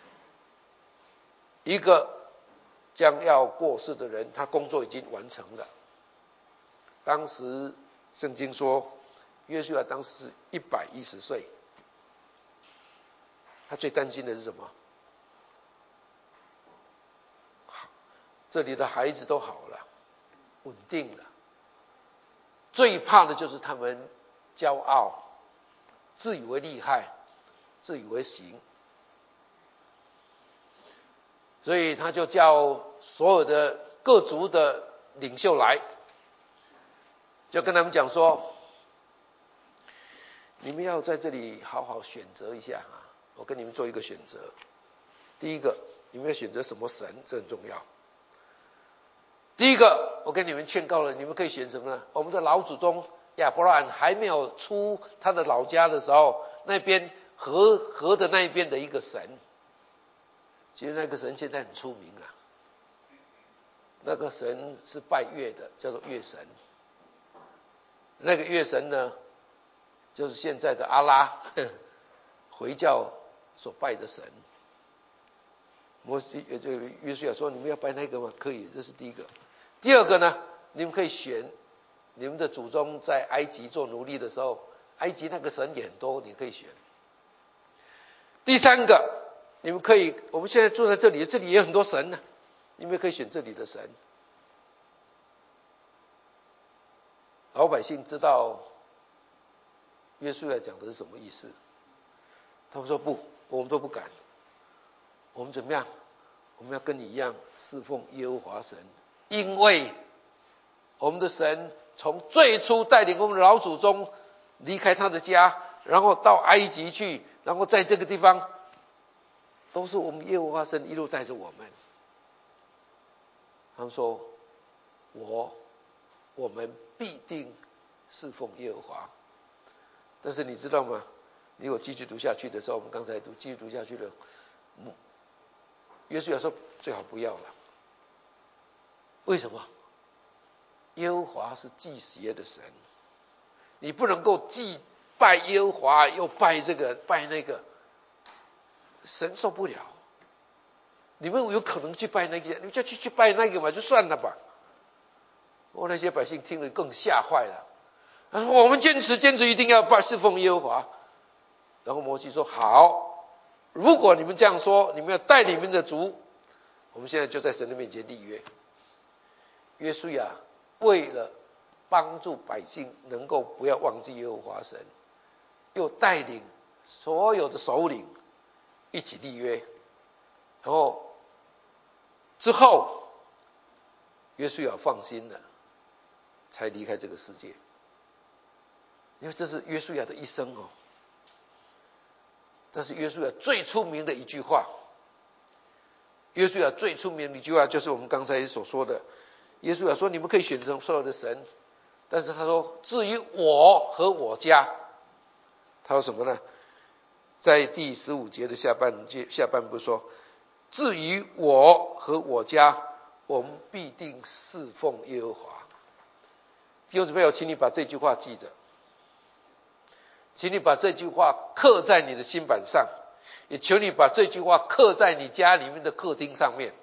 一个将要过世的人，他工作已经完成了？当时圣经说约书亚当时一百一十岁，他最担心的是什么？这里的孩子都好了，稳定了，最怕的就是他们骄傲，自以为厉害，自以为行，所以他就叫所有的各族的领袖来，就跟他们讲说，你们要在这里好好选择一下啊，我跟你们做一个选择。第一个，你们要选择什么神，这很重要。第一个，我跟你们劝告了，你们可以选什么呢？我们的老祖宗亚伯拉罕还没有出他的老家的时候，那边河河的那一边的一个神，其实那个神现在很出名了。那个神是拜月的，叫做月神。那个月神呢，就是现在的阿拉回教所拜的神。摩西也就约书亚说，你们要拜那个吗？可以，这是第一个。第二个呢，你们可以选你们的祖宗在埃及做奴隶的时候，埃及那个神也很多，你可以选。第三个，你们可以，我们现在坐在这里，这里也有很多神呢、啊，你们可以选这里的神。老百姓知道约书亚讲的是什么意思，他们说不，我们都不敢，我们怎么样？我们要跟你一样侍奉耶和华神，因为我们的神从最初带领我们的老祖宗离开他的家，然后到埃及去，然后在这个地方都是我们耶和华神一路带着我们。他们说我我们必定侍奉耶和华。但是你知道吗？你我继续读下去的时候，我们刚才读继续读下去了，约书亚说最好不要了。为什么？耶和华是祭邪的神，你不能够祭拜耶和华又拜这个拜那个，神受不了。你们有可能去拜那个，你就去去拜那个嘛，就算了吧。我那些百姓听了更吓坏了，他说我们坚持坚持一定要拜侍奉耶和华。然后摩西说好，如果你们这样说，你们要带你们的族，我们现在就在神的面前立约。约书亚为了帮助百姓能够不要忘记耶和华神，又带领所有的首领一起立约，然后之后约书亚放心了，才离开这个世界。因为这是约书亚的一生哦。但是约书亚最出名的一句话，约书亚最出名的一句话就是我们刚才所说的，约书亚说你们可以选择所有的神，但是他说至于我和我家，他说什么呢？在第十五节的下半节下半部说，至于我和我家，我们必定侍奉耶和华。 弟兄姊妹，我请你把这句话记着，请你把这句话刻在你的心板上，也求你把这句话刻在你家里面的客厅上面。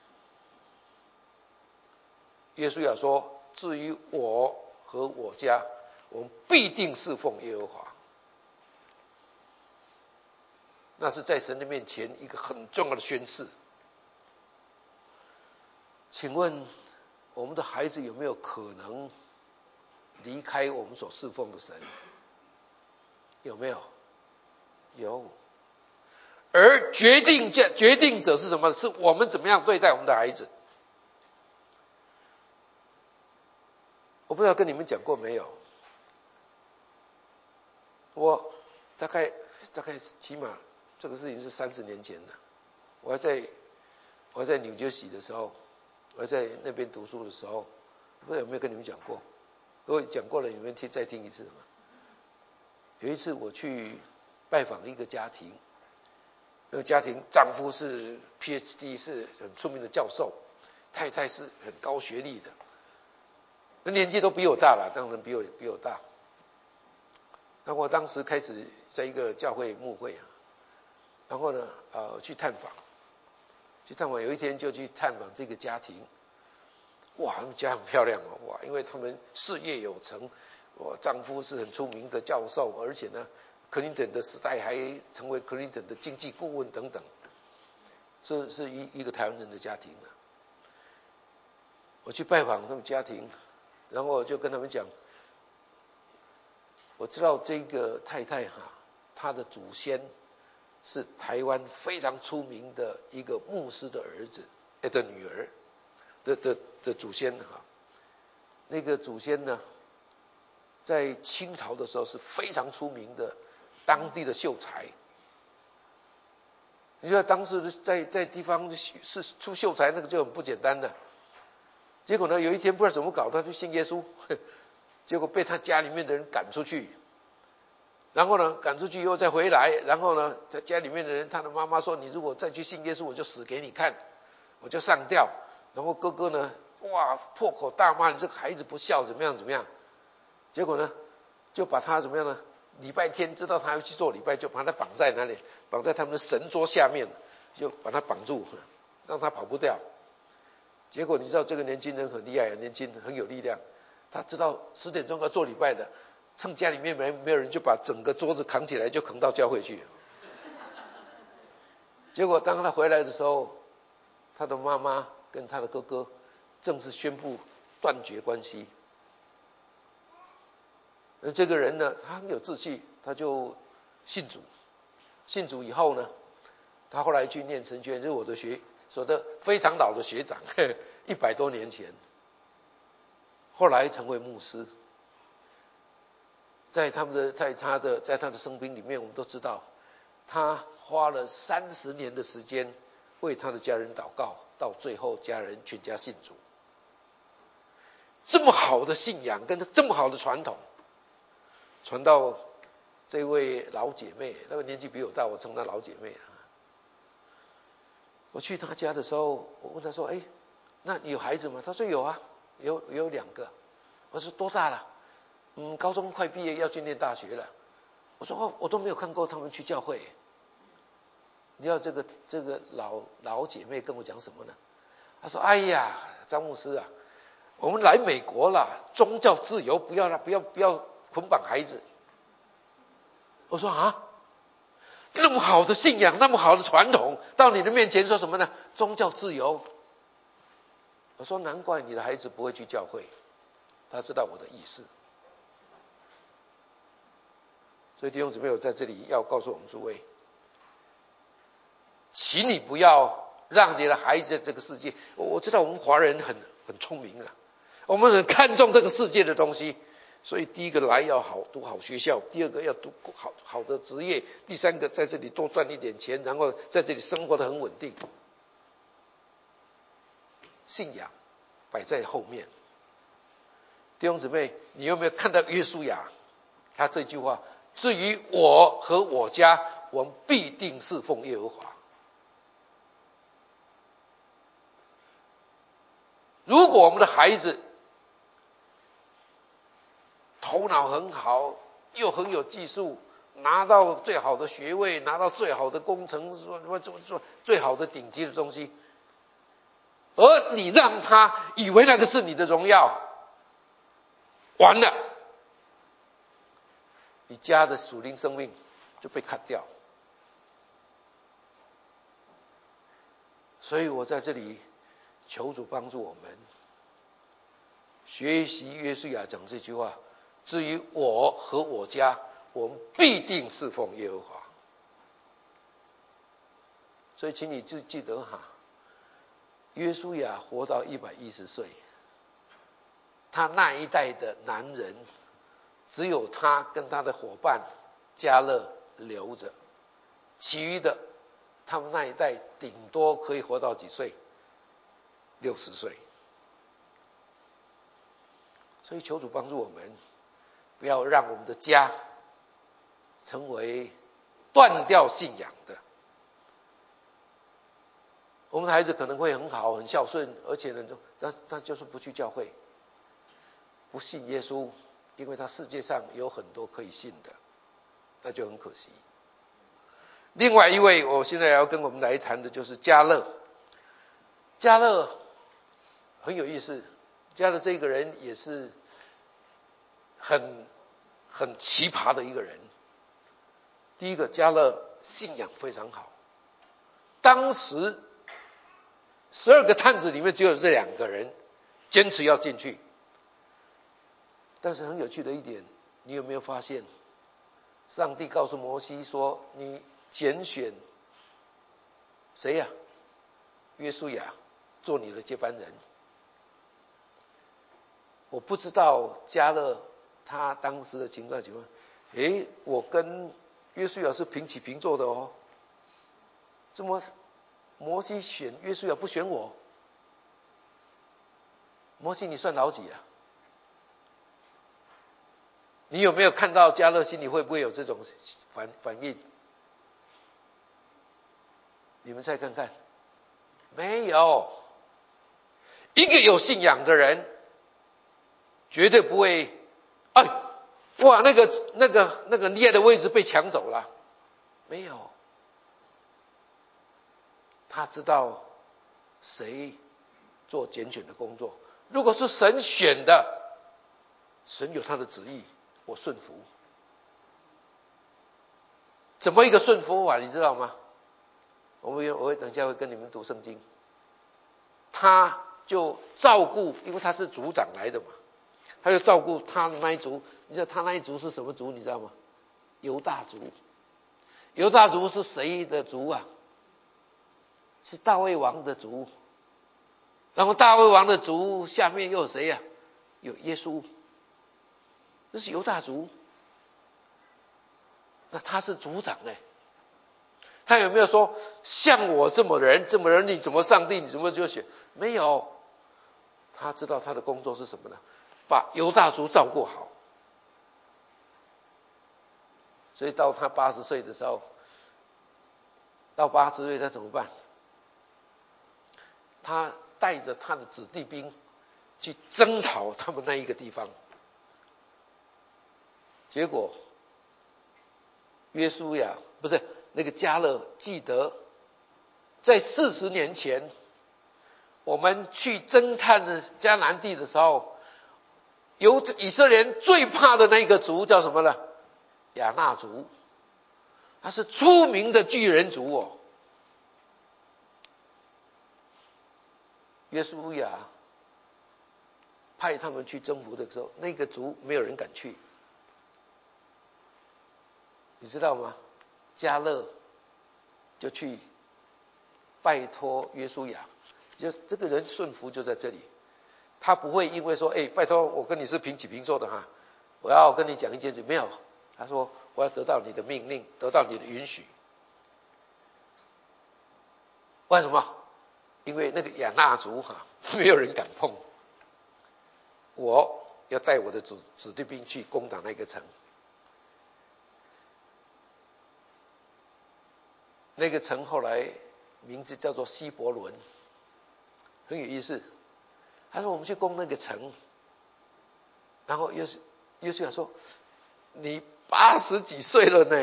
耶稣要说，至于我和我家，我们必定侍奉耶和华。那是在神的面前一个很重要的宣誓。请问我们的孩子有没有可能离开我们所侍奉的神？有没有？有。而决定决定者是什么？是我们怎么样对待我们的孩子。我不知道跟你们讲过没有，我大概大概起码这个事情是三十年前的，我还在我还在纽约西的时候，我还在那边读书的时候，不知道有没有跟你们讲过？如果讲过了，你们听再听一次嘛。有一次我去拜访一个家庭，那个家庭丈夫是 P H D 是很出名的教授，太太是很高学历的，那年纪都比我大了，当然比我比我大。那我当时开始在一个教会牧会啊，然后呢，呃，去探访，去探访。有一天就去探访这个家庭，哇，他们家很漂亮哦，哇，因为他们事业有成，我丈夫是很出名的教授，而且呢，克林顿的时代还成为克林顿的经济顾问等等，是是一一个台湾人的家庭啊。我去拜访他们家庭，然后我就跟他们讲，我知道这个太太哈，她的祖先是台湾非常出名的一个牧师的儿子，哎的女儿的的的祖先哈。那个祖先呢，在清朝的时候是非常出名的当地的秀才。你知道当时在在地方是出秀才，那个就很不简单的。结果呢，有一天不知道怎么搞，他就信耶稣，结果被他家里面的人赶出去。然后呢，赶出去以后再回来，然后呢，在家里面的人，他的妈妈说：“你如果再去信耶稣，我就死给你看，我就上吊。”然后哥哥呢，哇，破口大骂：“你这个孩子不孝，怎么样怎么样？”结果呢，就把他怎么样呢？礼拜天知道他要去做礼拜，就把他绑在哪里？绑在他们的神桌下面，就把他绑住，让他跑不掉。结果你知道这个年轻人很厉害，年轻很有力量，他知道十点钟要做礼拜的。趁家里面没没有人，就把整个桌子扛起来，就扛到教会去。结果当他回来的时候，他的妈妈跟他的哥哥正式宣布断绝关系。而这个人呢，他很有志气，他就信主。信主以后呢，他后来去念神学院，就是我的学所的非常老的学长，一百多年前，后来成为牧师。在他们的在他的在他的生平里面，我们都知道，他花了三十年的时间为他的家人祷告，到最后家人全家信主。这么好的信仰跟这么好的传统，传到这位老姐妹，那个年纪比我大，我称她老姐妹。我去她家的时候，我问她说：“哎，那你有孩子吗？”她说：“有啊，有有两个。”我说：“多大了？”嗯，高中快毕业要去念大学了。我说哦，我都没有看过他们去教会。你知道这个这个老老姐妹跟我讲什么呢？她说：“哎呀，张牧师啊，我们来美国了，宗教自由，不要了，不要不要捆绑孩子。”我说啊，那么好的信仰，那么好的传统，到你的面前说什么呢？宗教自由。我说难怪你的孩子不会去教会，他知道我的意思。所以弟兄姊妹，我在这里要告诉我们诸位，请你不要让你的孩子在这个世界，我知道我们华人很很聪明啊，我们很看重这个世界的东西，所以第一个来要好读好学校，第二个要读好好的职业，第三个在这里多赚一点钱，然后在这里生活得很稳定。信仰摆在后面。弟兄姊妹，你有没有看到约书亚他这句话？至于我和我家，我们必定侍奉耶和华。如果我们的孩子头脑很好，又很有技术，拿到最好的学位，拿到最好的工程，做做做做最好的顶级的东西，而你让他以为那个是你的荣耀，完了，你家的属灵生命就被砍掉。所以我在这里求主帮助我们学习约书亚讲这句话，至于我和我家，我们必定侍奉耶和华。所以请你就记得哈，约书亚活到一百一十岁，他那一代的男人只有他跟他的伙伴迦勒留着，其余的他们那一代顶多可以活到几岁？六十岁。所以求主帮助我们，不要让我们的家成为断掉信仰的。我们的孩子可能会很好、很孝顺，而且呢，他他就是不去教会，不信耶稣，因为他世界上有很多可以信的，那就很可惜。另外一位，我现在要跟我们来谈的就是迦勒。迦勒很有意思，迦勒这个人也是很很奇葩的一个人。第一个，迦勒信仰非常好，当时十二个探子里面只有这两个人坚持要进去。但是很有趣的一点，你有没有发现，上帝告诉摩西说，你拣选谁呀、啊？约书亚做你的接班人。我不知道迦勒他当时的情况情况，诶，我跟约书亚是平起平坐的哦，怎么摩西选约书亚不选我？摩西你算老几啊？你有没有看到迦勒心里会不会有这种反反应？你们猜看看，没有。一个有信仰的人，绝对不会，哎，哇，那个那个那个列的位置被抢走了，没有。他知道谁做拣选的工作，如果是神选的，神有他的旨意，我顺服。怎么一个顺服法，你知道吗？我们我会等一下会跟你们读圣经。他就照顾，因为他是族长来的嘛，他就照顾他的那一族。你知道他那一族是什么族？你知道吗？犹大族。犹大族是谁的族啊？是大卫王的族。然后大卫王的族下面又有谁啊？有耶稣，这是犹大族。那他是族长哎，他有没有说像我这么人这么人你怎么上帝你怎么就选？没有。他知道他的工作是什么呢？把犹大族照顾好。所以到他八十岁的时候，到八十岁他怎么办？他带着他的子弟兵去征讨他们那一个地方。结果约书亚不是那个迦勒记得，在四十年前我们去征探的迦南地的时候，有以色列人最怕的那个族叫什么呢？亚衲族。他是出名的巨人族哦。约书亚派他们去征服的时候，那个族没有人敢去，你知道吗？迦勒就去拜托约书亚，就这个人顺服就在这里，他不会因为说，哎，拜托我跟你是平起平坐的哈，我要跟你讲一件事，没有，他说我要得到你的命令，得到你的允许。为什么？因为那个亚衲族哈，没有人敢碰。我要带我的子子弟兵去攻打那个城。那个城后来名字叫做希伯伦，很有意思。他说我们去攻那个城，然后又是约书亚说：“你八十几岁了呢。”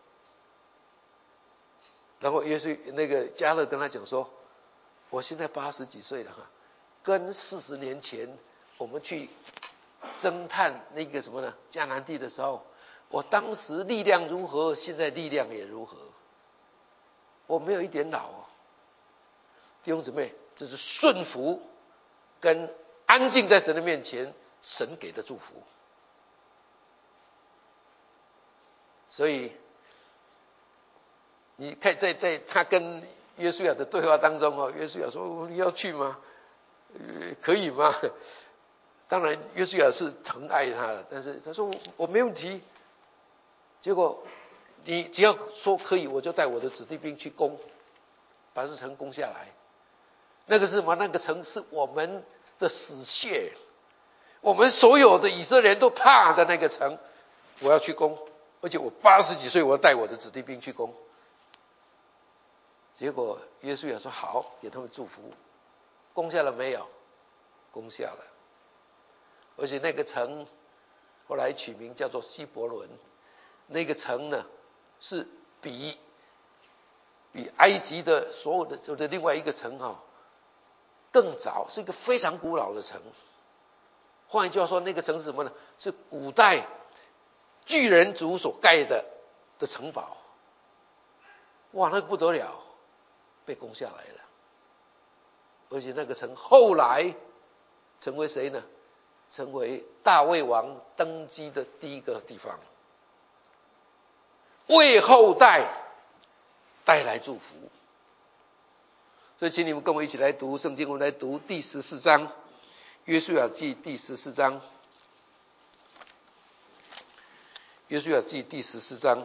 然后约书那个迦勒跟他讲说：“我现在八十几岁了哈，跟四十年前我们去侦探那个什么呢迦南地的时候，我当时力量如何，现在力量也如何，我没有一点老哦。”弟兄姊妹，这是顺服跟安静在神的面前，神给的祝福。所以你看在在他跟约书亚的对话当中哦，约书亚说：“你要去吗？呃，可以吗？”当然约书亚是疼爱他的，但是他说：“我没问题。”结果你只要说可以，我就带我的子弟兵去攻，把这城攻下来。那个是什么？那个城是我们的死穴，我们所有的以色列人都怕的那个城，我要去攻，而且我八十几岁，我要带我的子弟兵去攻。结果约书亚说：“好，给他们祝福。”攻下了没有？攻下了。而且那个城后来取名叫做希伯伦。那个城呢，是比比埃及的所有的的另外一个城哈、哦、更早，是一个非常古老的城。换一句话说，那个城是什么呢？是古代巨人族所盖的的城堡。哇，那个不得了，被攻下来了。而且那个城后来成为谁呢？成为大卫王登基的第一个地方，为后代带来祝福。所以请你们跟我一起来读圣经，我们来读第十四章，约书亚记第十四章，约书亚记第十四章。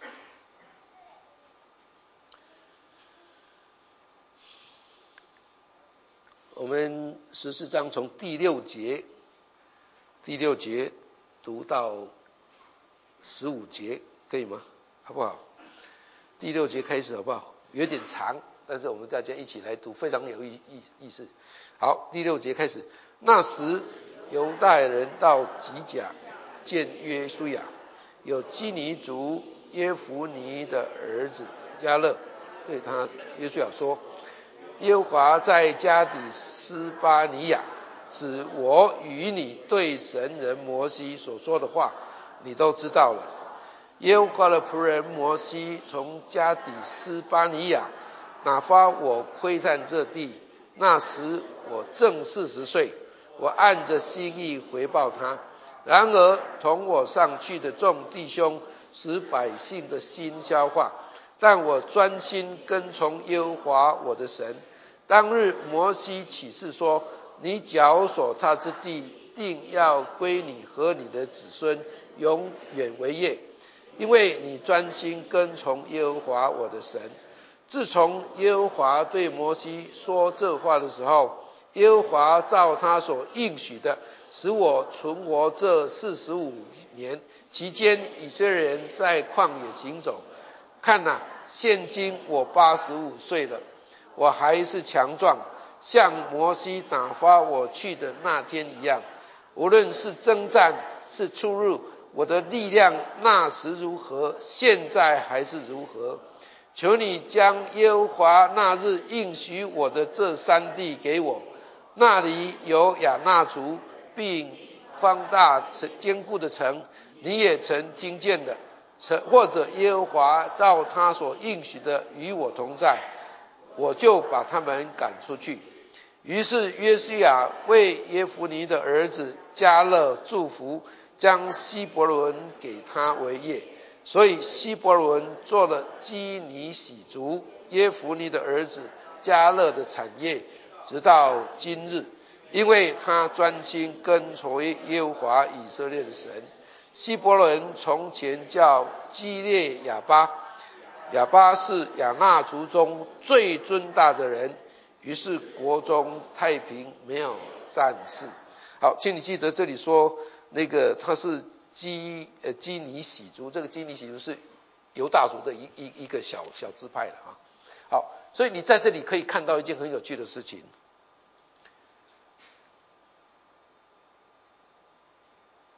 我们十四章从第六节，第六节读到十五节，可以吗？好不好？第六节开始好不好？有点长，但是我们大家一起来读，非常有意意意思。好，第六节开始。那时犹大人到吉甲见约书亚，有基尼族耶孚尼的儿子迦勒对他约书亚说：“耶和华在加底斯巴尼亚指我与你对神人摩西所说的话，你都知道了。耶和华的仆人摩西从加底斯巴尼亚打发我窥探这地，那时我正四十岁，我按着心意回报他。然而同我上去的众弟兄使百姓的心消化，但我专心跟从耶和华我的神。当日摩西起誓说：你脚所踏之地，定要归你和你的子孙永远为业，因为你专心跟从耶和华我的神。自从耶和华对摩西说这话的时候，耶和华照他所应许的，使我存活这四十五年，期间以色列人在旷野行走。看哪、啊，现今我八十五岁了，我还是强壮，像摩西打发我去的那天一样。无论是征战是出入，我的力量那时如何，现在还是如何。求你将耶和华那日应许我的这山地给我，那里有亚衲族，并宽大坚固的城，你也曾听见的。或者耶和华照他所应许的与我同在，我就把他们赶出去。于是约书亚为耶孚尼的儿子迦勒祝福，将希伯伦给他为业。所以希伯伦做了基尼喜族耶孚尼的儿子迦勒的产业，直到今日，因为他专心跟从耶和华以色列的神。希伯伦从前叫基列亚巴，亚巴是亚衲族中最尊大的人，于是国中太平，没有战事。好，请你记得这里说那个他是基呃基尼喜族，这个基尼喜族是犹大族的一一一个小小支派了啊。好，所以你在这里可以看到一件很有趣的事情。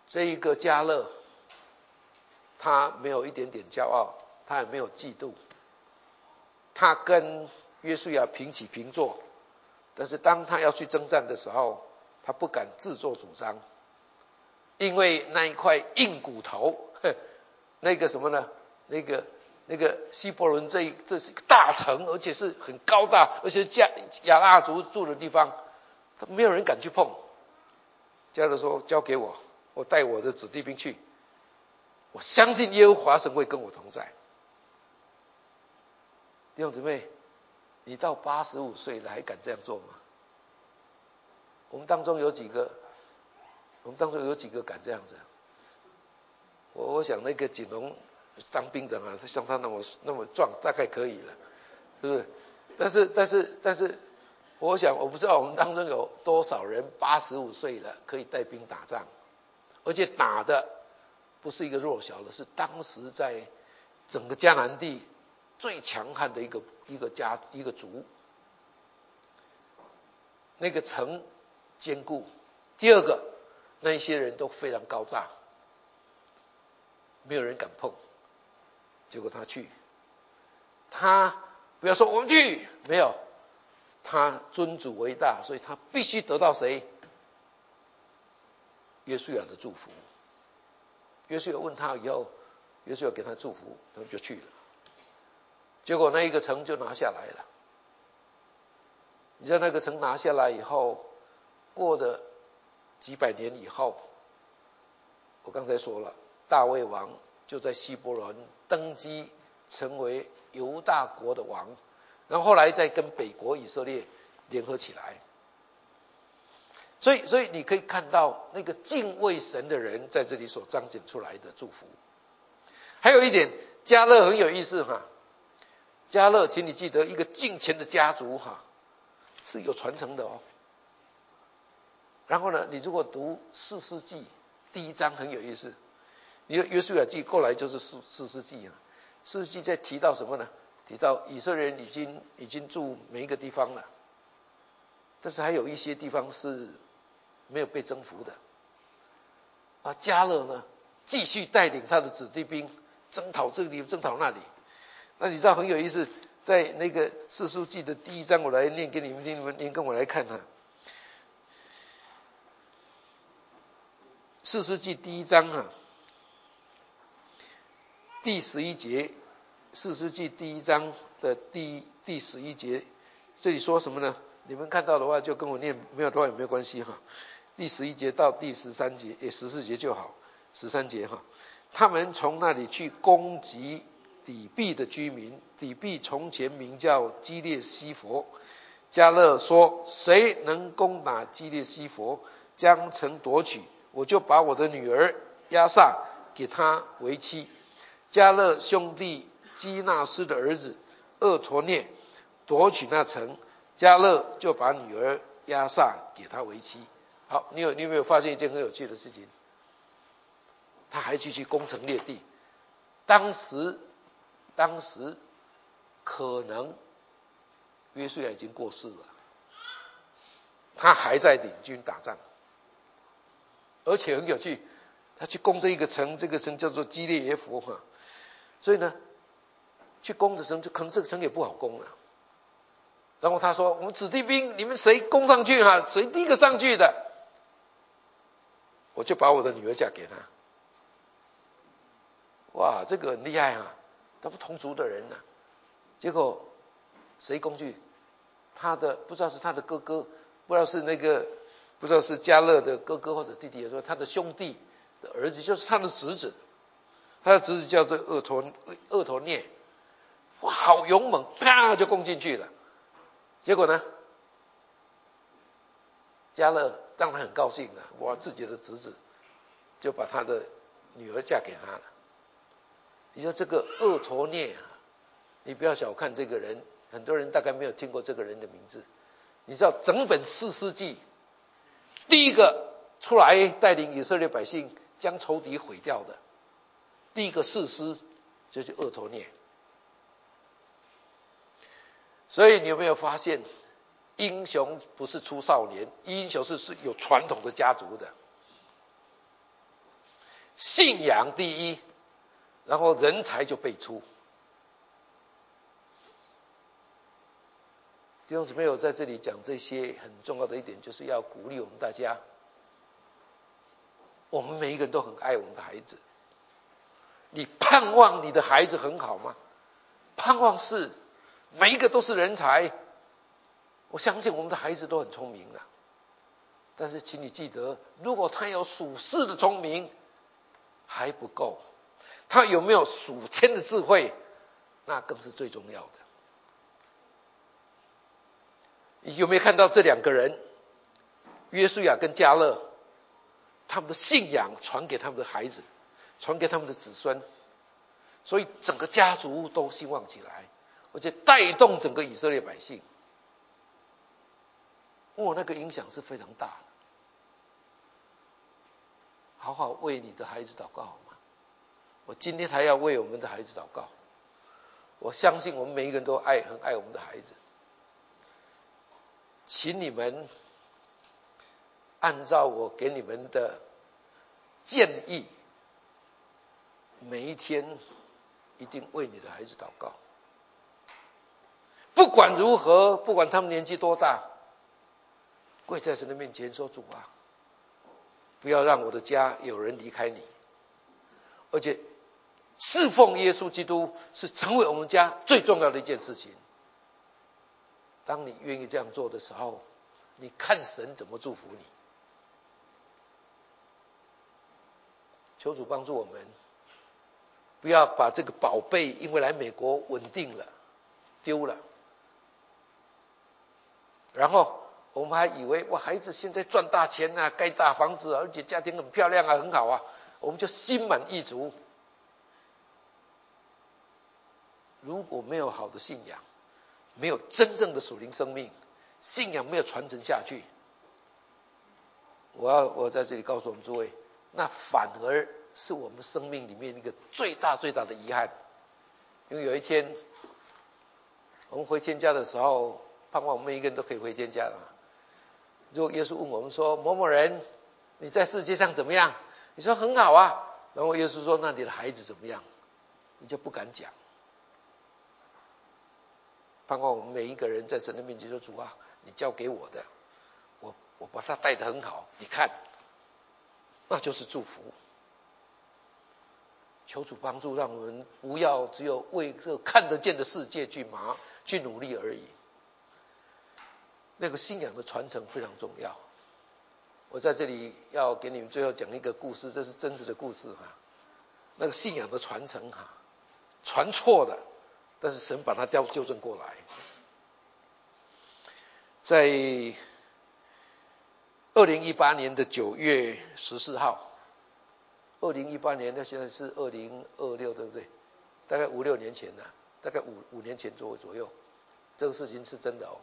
这一个迦勒，他没有一点点骄傲，他也没有嫉妒，他跟约书亚平起平坐，但是当他要去征战的时候，他不敢自作主张，因为那一块硬骨头，那个什么呢？那个那个希伯伦这一这是一个大城，而且是很高大，而且亚亚艨族住的地方，没有人敢去碰。迦勒说：“交给我，我带我的子弟兵去。我相信耶和华神会跟我同在。”弟兄姊妹，你到八十五岁了还敢这样做吗？我们当中有几个，我们当中有几个敢这样子？我我想那个景龙当兵的啊，像他那么那么壮，大概可以了，是不是？但是但是但是，我想我不知道我们当中有多少人八十五岁了可以带兵打仗，而且打的不是一个弱小的，是当时在整个迦南地最强悍的一个一个家一个族，那个城坚固。第二个，那一些人都非常高大，没有人敢碰。结果他去，他不要说我们去，没有，他尊主为大，所以他必须得到谁？约书亚的祝福。约书亚问他以后，约书亚给他祝福，他们就去了。结果那一个城就拿下来了。你知道那个城拿下来以后，过了几百年以后，我刚才说了，大卫王就在希伯伦登基，成为犹大国的王，然后后来再跟北国以色列联合起来。所以，所以你可以看到那个敬畏神的人在这里所彰显出来的祝福。还有一点，迦勒很有意思哈。迦勒，请你记得，一个敬虔的家族哈是有传承的哦。然后呢，你如果读士师记第一章很有意思，你约书亚记过来就是士士师记啊。士师记在提到什么呢？提到以色列人已经已经住每一个地方了，但是还有一些地方是没有被征服的。啊，迦勒呢，继续带领他的子弟兵征讨这里，征讨那里。那你知道很有意思，在那个士师记的第一章，我来念给你们听，你们您跟我来看哈。士师记第一章哈，第十一节，士师记第一章的第第十一节，这里说什么呢？你们看到的话就跟我念，没有的话也没有关系哈。第十一节到第十三节，也十四节就好，十三节哈。他们从那里去攻击底壁的居民，底壁从前名叫基列西弗。迦勒说：“谁能攻打基列西弗，将城夺取，我就把我的女儿押撒给他为妻。”迦勒兄弟基纳斯的儿子厄陀涅夺取那城，迦勒就把女儿押撒给他为妻。好，你有你有没有发现一件很有趣的事情？他还继续攻城略地。当时，当时可能约书亚已经过世了，他还在领军打仗，而且很有趣，他去攻这一个城，这个城叫做基列耶弗哈。所以呢，去攻的城，就可能这个城也不好攻了。然后他说：“我们子弟兵，你们谁攻上去哈？谁第一个上去的，我就把我的女儿嫁给他。”哇，这个很厉害啊！他不同族的人呢、啊，结果谁攻去？他的不知道是他的哥哥，不知道是那个不知道是迦勒的哥哥或者弟弟，也说他的兄弟的儿子，就是他的侄子。他的侄子叫做厄陀厄陀涅，哇，好勇猛，啪就攻进去了。结果呢，迦勒当然很高兴了，哇，自己的侄子就把他的女儿嫁给他了。你说这个厄陀涅啊，你不要小看这个人，很多人大概没有听过这个人的名字。你知道整本士师记第一个出来带领以色列百姓将仇敌毁掉的第一个士师就是厄陀涅。所以你有没有发现，英雄不是出少年，英雄是是有传统的家族的。 信仰第一，然后人才就辈出。弟兄姊妹，我在这里讲这些很重要的一点，就是要鼓励我们大家，我们每一个人都很爱我们的孩子。你盼望你的孩子很好吗？盼望是，每一个都是人才。我相信我们的孩子都很聪明了，但是请你记得，如果他有属世的聪明还不够，他有没有属天的智慧，那更是最重要的。你有没有看到这两个人，约书亚跟迦勒，他们的信仰传给他们的孩子，传给他们的子孙，所以整个家族都兴旺起来，而且带动整个以色列百姓。哦，那个影响是非常大的。好好为你的孩子祷告好吗？我今天还要为我们的孩子祷告。我相信我们每一个人都爱很爱我们的孩子，请你们按照我给你们的建议，每一天一定为你的孩子祷告。不管如何，不管他们年纪多大，跪在神的面前说：主啊，不要让我的家有人离开你。而且侍奉耶稣基督是成为我们家最重要的一件事情。当你愿意这样做的时候，你看神怎么祝福你。求主帮助我们，不要把这个宝贝因为来美国稳定了丢了，然后我们还以为哇，孩子现在赚大钱啊，盖大房子啊，而且家庭很漂亮啊，很好啊，我们就心满意足。如果没有好的信仰，没有真正的属灵生命，信仰没有传承下去，我要我在这里告诉我们诸位，那反而是我们生命里面一个最大最大的遗憾。因为有一天我们回天家的时候，盼望我们每一个人都可以回天家了。如果耶稣问我们说：某某人，你在世界上怎么样？你说很好啊。然后耶稣说：那你的孩子怎么样？你就不敢讲。盼望我们每一个人在神的面前说：主啊，你交给我的，我我把他带得很好，你看，那就是祝福。求主帮助，让我们不要只有为这看得见的世界去忙去努力而已。那个信仰的传承非常重要。我在这里要给你们最后讲一个故事，这是真实的故事哈。那个信仰的传承哈，传错了，但是神把它调纠正过来。在二零一八年的九月十四号，二零一八年那现在是二零二六，对不对？大概五六年前了，大概五五年前左左右，这个事情是真的哦。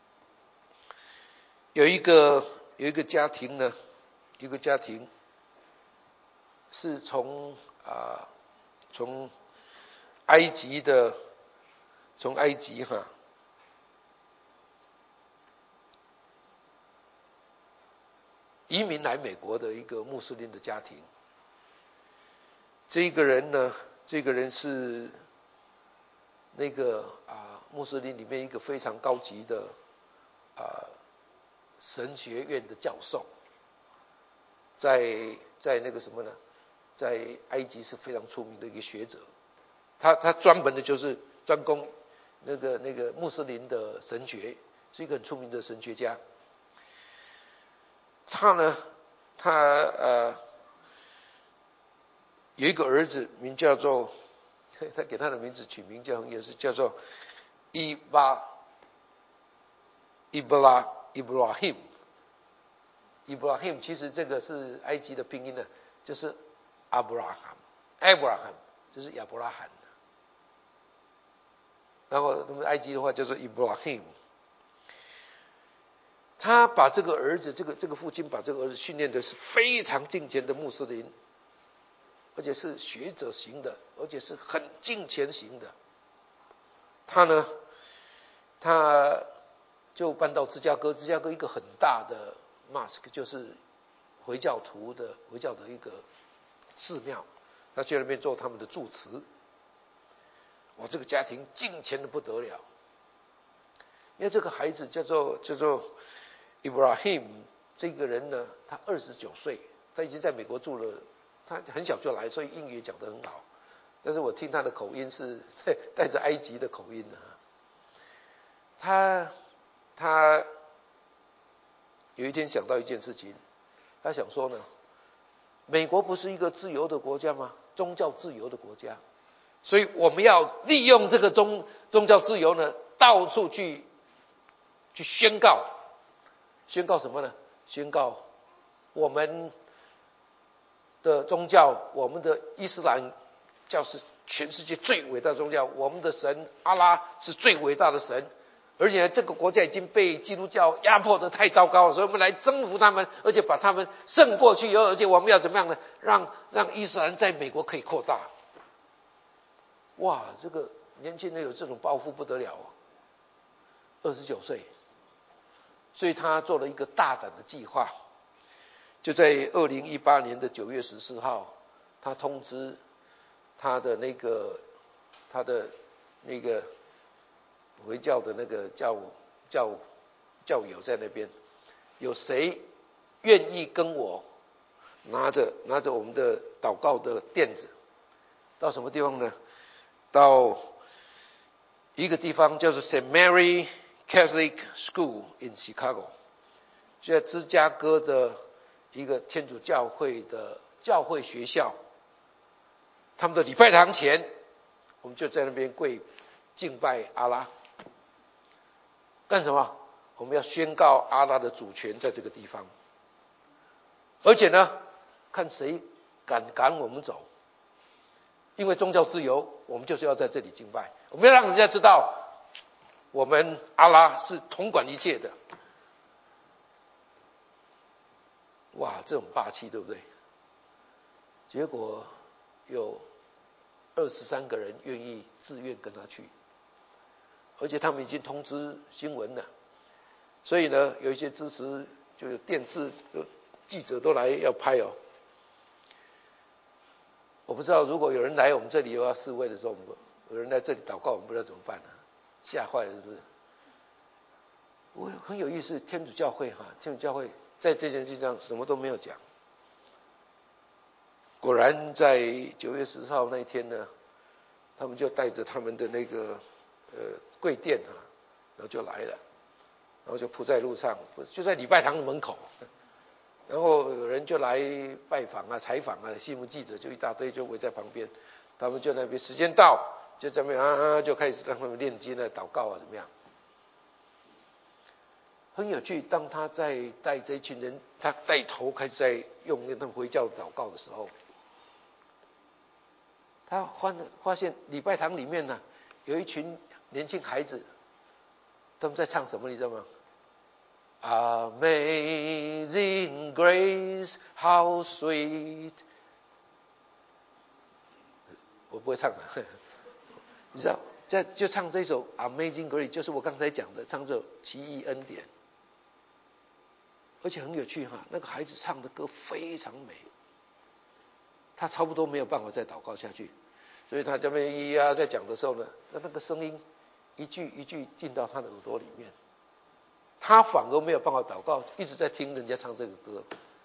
有一个有一个家庭呢，一个家庭是从啊从埃及的从埃及哈移民来美国的一个穆斯林的家庭。这个人呢，这个人是那个啊穆斯林里面一个非常高级的啊神学院的教授，在在那个什么呢，在埃及是非常出名的一个学者。他他专门的就是专攻那个那个穆斯林的神学，是一个很出名的神学家。他呢，他呃有一个儿子，名叫做，他给他的名字取名叫也是叫做伊巴伊布拉伊布拉 him。Ibrahim 其实这个是埃及的拼音呢，就是 Abraham，Abraham 就是亚伯拉罕。然后那么埃及的话叫做 Ibrahim。他把这个儿子，这个这个父亲把这个儿子训练的是非常敬虔的穆斯林，而且是学者型的，而且是很敬虔型的。他呢，他就搬到芝加哥，芝加哥一个很大的 mosque， 就是回教徒的回教的一个寺庙，他去那边做他们的住持。我这个家庭敬虔的不得了，因为这个孩子叫做叫做 Ibrahim 这个人呢，他二十九岁，他已经在美国住了，他很小就来，所以英语也讲得很好。但是我听他的口音是带着埃及的口音的。他他有一天想到一件事情，他想说呢，美国不是一个自由的国家吗？宗教自由的国家，所以我们要利用这个宗宗教自由呢，到处去去宣告，宣告什么呢？宣告我们的宗教，我们的伊斯兰教是全世界最伟大的宗教，我们的神阿拉是最伟大的神，而且这个国家已经被基督教压迫得太糟糕了，所以我们来征服他们，而且把他们胜过去以后，而且我们要怎么样呢？让让伊斯兰在美国可以扩大。哇，这个年轻人有这种抱负不得了啊！二十九岁，所以他做了一个大胆的计划，就在二零一八年的九月十四号，他通知他的那个他的那个回教的那个教教教友在那边，有谁愿意跟我拿着拿着我们的祷告的垫子，到什么地方呢？到一个地方叫做 Saint Mary Catholic School in Chicago， 就在芝加哥的一个天主教会的教会学校，他们的礼拜堂前，我们就在那边跪敬拜阿拉。干什么？我们要宣告阿拉的主权在这个地方，而且呢，看谁敢赶我们走。因为宗教自由，我们就是要在这里敬拜，我们要让人家知道，我们阿拉是统管一切的。哇，这种霸气，对不对？结果有二十三个人愿意自愿跟他去，而且他们已经通知新闻了，所以呢，有一些支持，就有电视记者都来要拍哦。我不知道，如果有人来我们这里又要示威的时候，有人来这里祷告，我们不知道怎么办呢？吓坏了是不是？我很有意思，天主教会哈，天主教会在这件事上什么都没有讲。果然在九月十四号那一天呢，他们就带着他们的那个呃跪垫啊，然后就来了，然后就铺在路上，就在礼拜堂的门口。然后有人就来拜访啊、采访啊，新闻记者就一大堆就围在旁边，他们就那边时间到，就这么啊就开始让他们念经啊、祷告啊，怎么样？很有趣。当他在带这一群人，他带头开始在用那回教祷告的时候，他发发现礼拜堂里面呢、啊、有一群年轻孩子，他们在唱什么，你知道吗？Amazing Grace, how sweet， 我不会唱的，你知道，在就唱这首 Amazing Grace， 就是我刚才讲的，唱这首奇异恩典，而且很有趣哈，那个孩子唱的歌非常美，他差不多没有办法再祷告下去，所以他这边咿呀在讲的时候呢，那那个声音一句一句进到他的耳朵里面。他反而没有办法祷告，一直在听人家唱这个歌。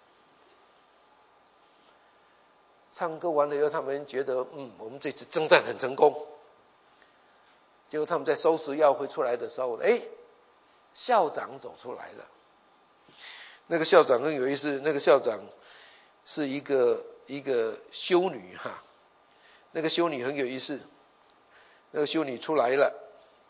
唱歌完了以后，他们觉得，嗯，我们这次征战很成功。结果他们在收拾要回出来的时候，哎，校长走出来了。那个校长很有意思，那个校长是一个一个修女哈，那个修女很有意思，那个修女出来了。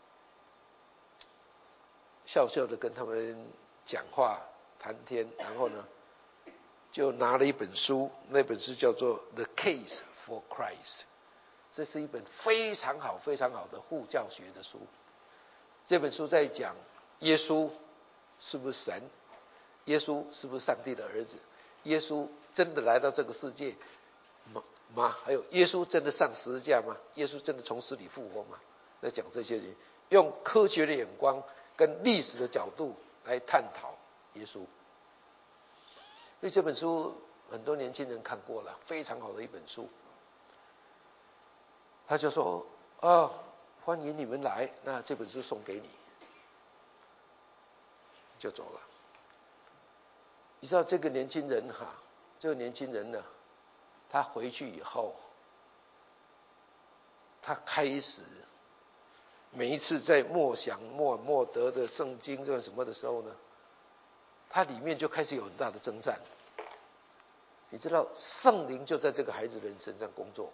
笑笑的跟他们讲话谈天，然后呢，就拿了一本书，那本书叫做《The Case for Christ》，这是一本非常好、非常好的护教学的书。这本书在讲耶稣是不是神，耶稣是不是上帝的儿子，耶稣真的来到这个世界吗？还有耶稣真的上十字架吗？耶稣真的从死里复活吗？在讲这些人，用科学的眼光跟历史的角度来探讨耶稣。所以这本书很多年轻人看过了，非常好的一本书。他就说：“哦，欢迎你们来，那这本书送给你。”就走了。你知道这个年轻人哈，这个年轻人呢，他回去以后，他开始每一次在默想默默得的圣经这什么的时候呢，他里面就开始有很大的征战。你知道圣灵就在这个孩子的人身上工作。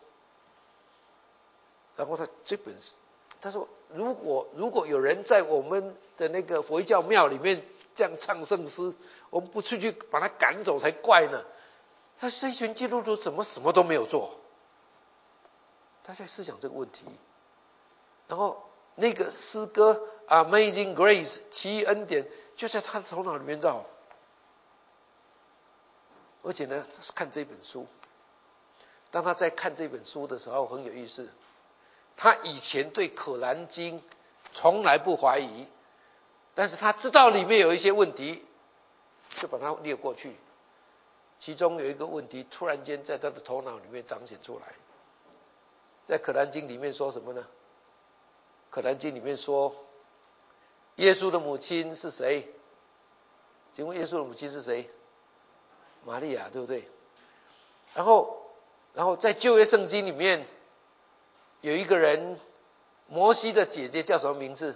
然后他这本，他说如果如果有人在我们的那个佛教庙里面这样唱圣诗，我们不出去把他赶走才怪呢。他这一群基督徒怎么什么都没有做？他在思想这个问题。然后那个诗歌 Amazing Grace 奇异恩典就在他的头脑里面绕。而且呢，看这本书，当他在看这本书的时候很有意思。他以前对可兰经从来不怀疑，但是他知道里面有一些问题，就把它列过去。其中有一个问题突然间在他的头脑里面彰显出来。在可兰经里面说什么呢？可兰经里面说，耶稣的母亲是谁？请问耶稣的母亲是谁？玛利亚，对不对？然后，然后在旧约圣经里面。有一个人，摩西的姐姐叫什么名字？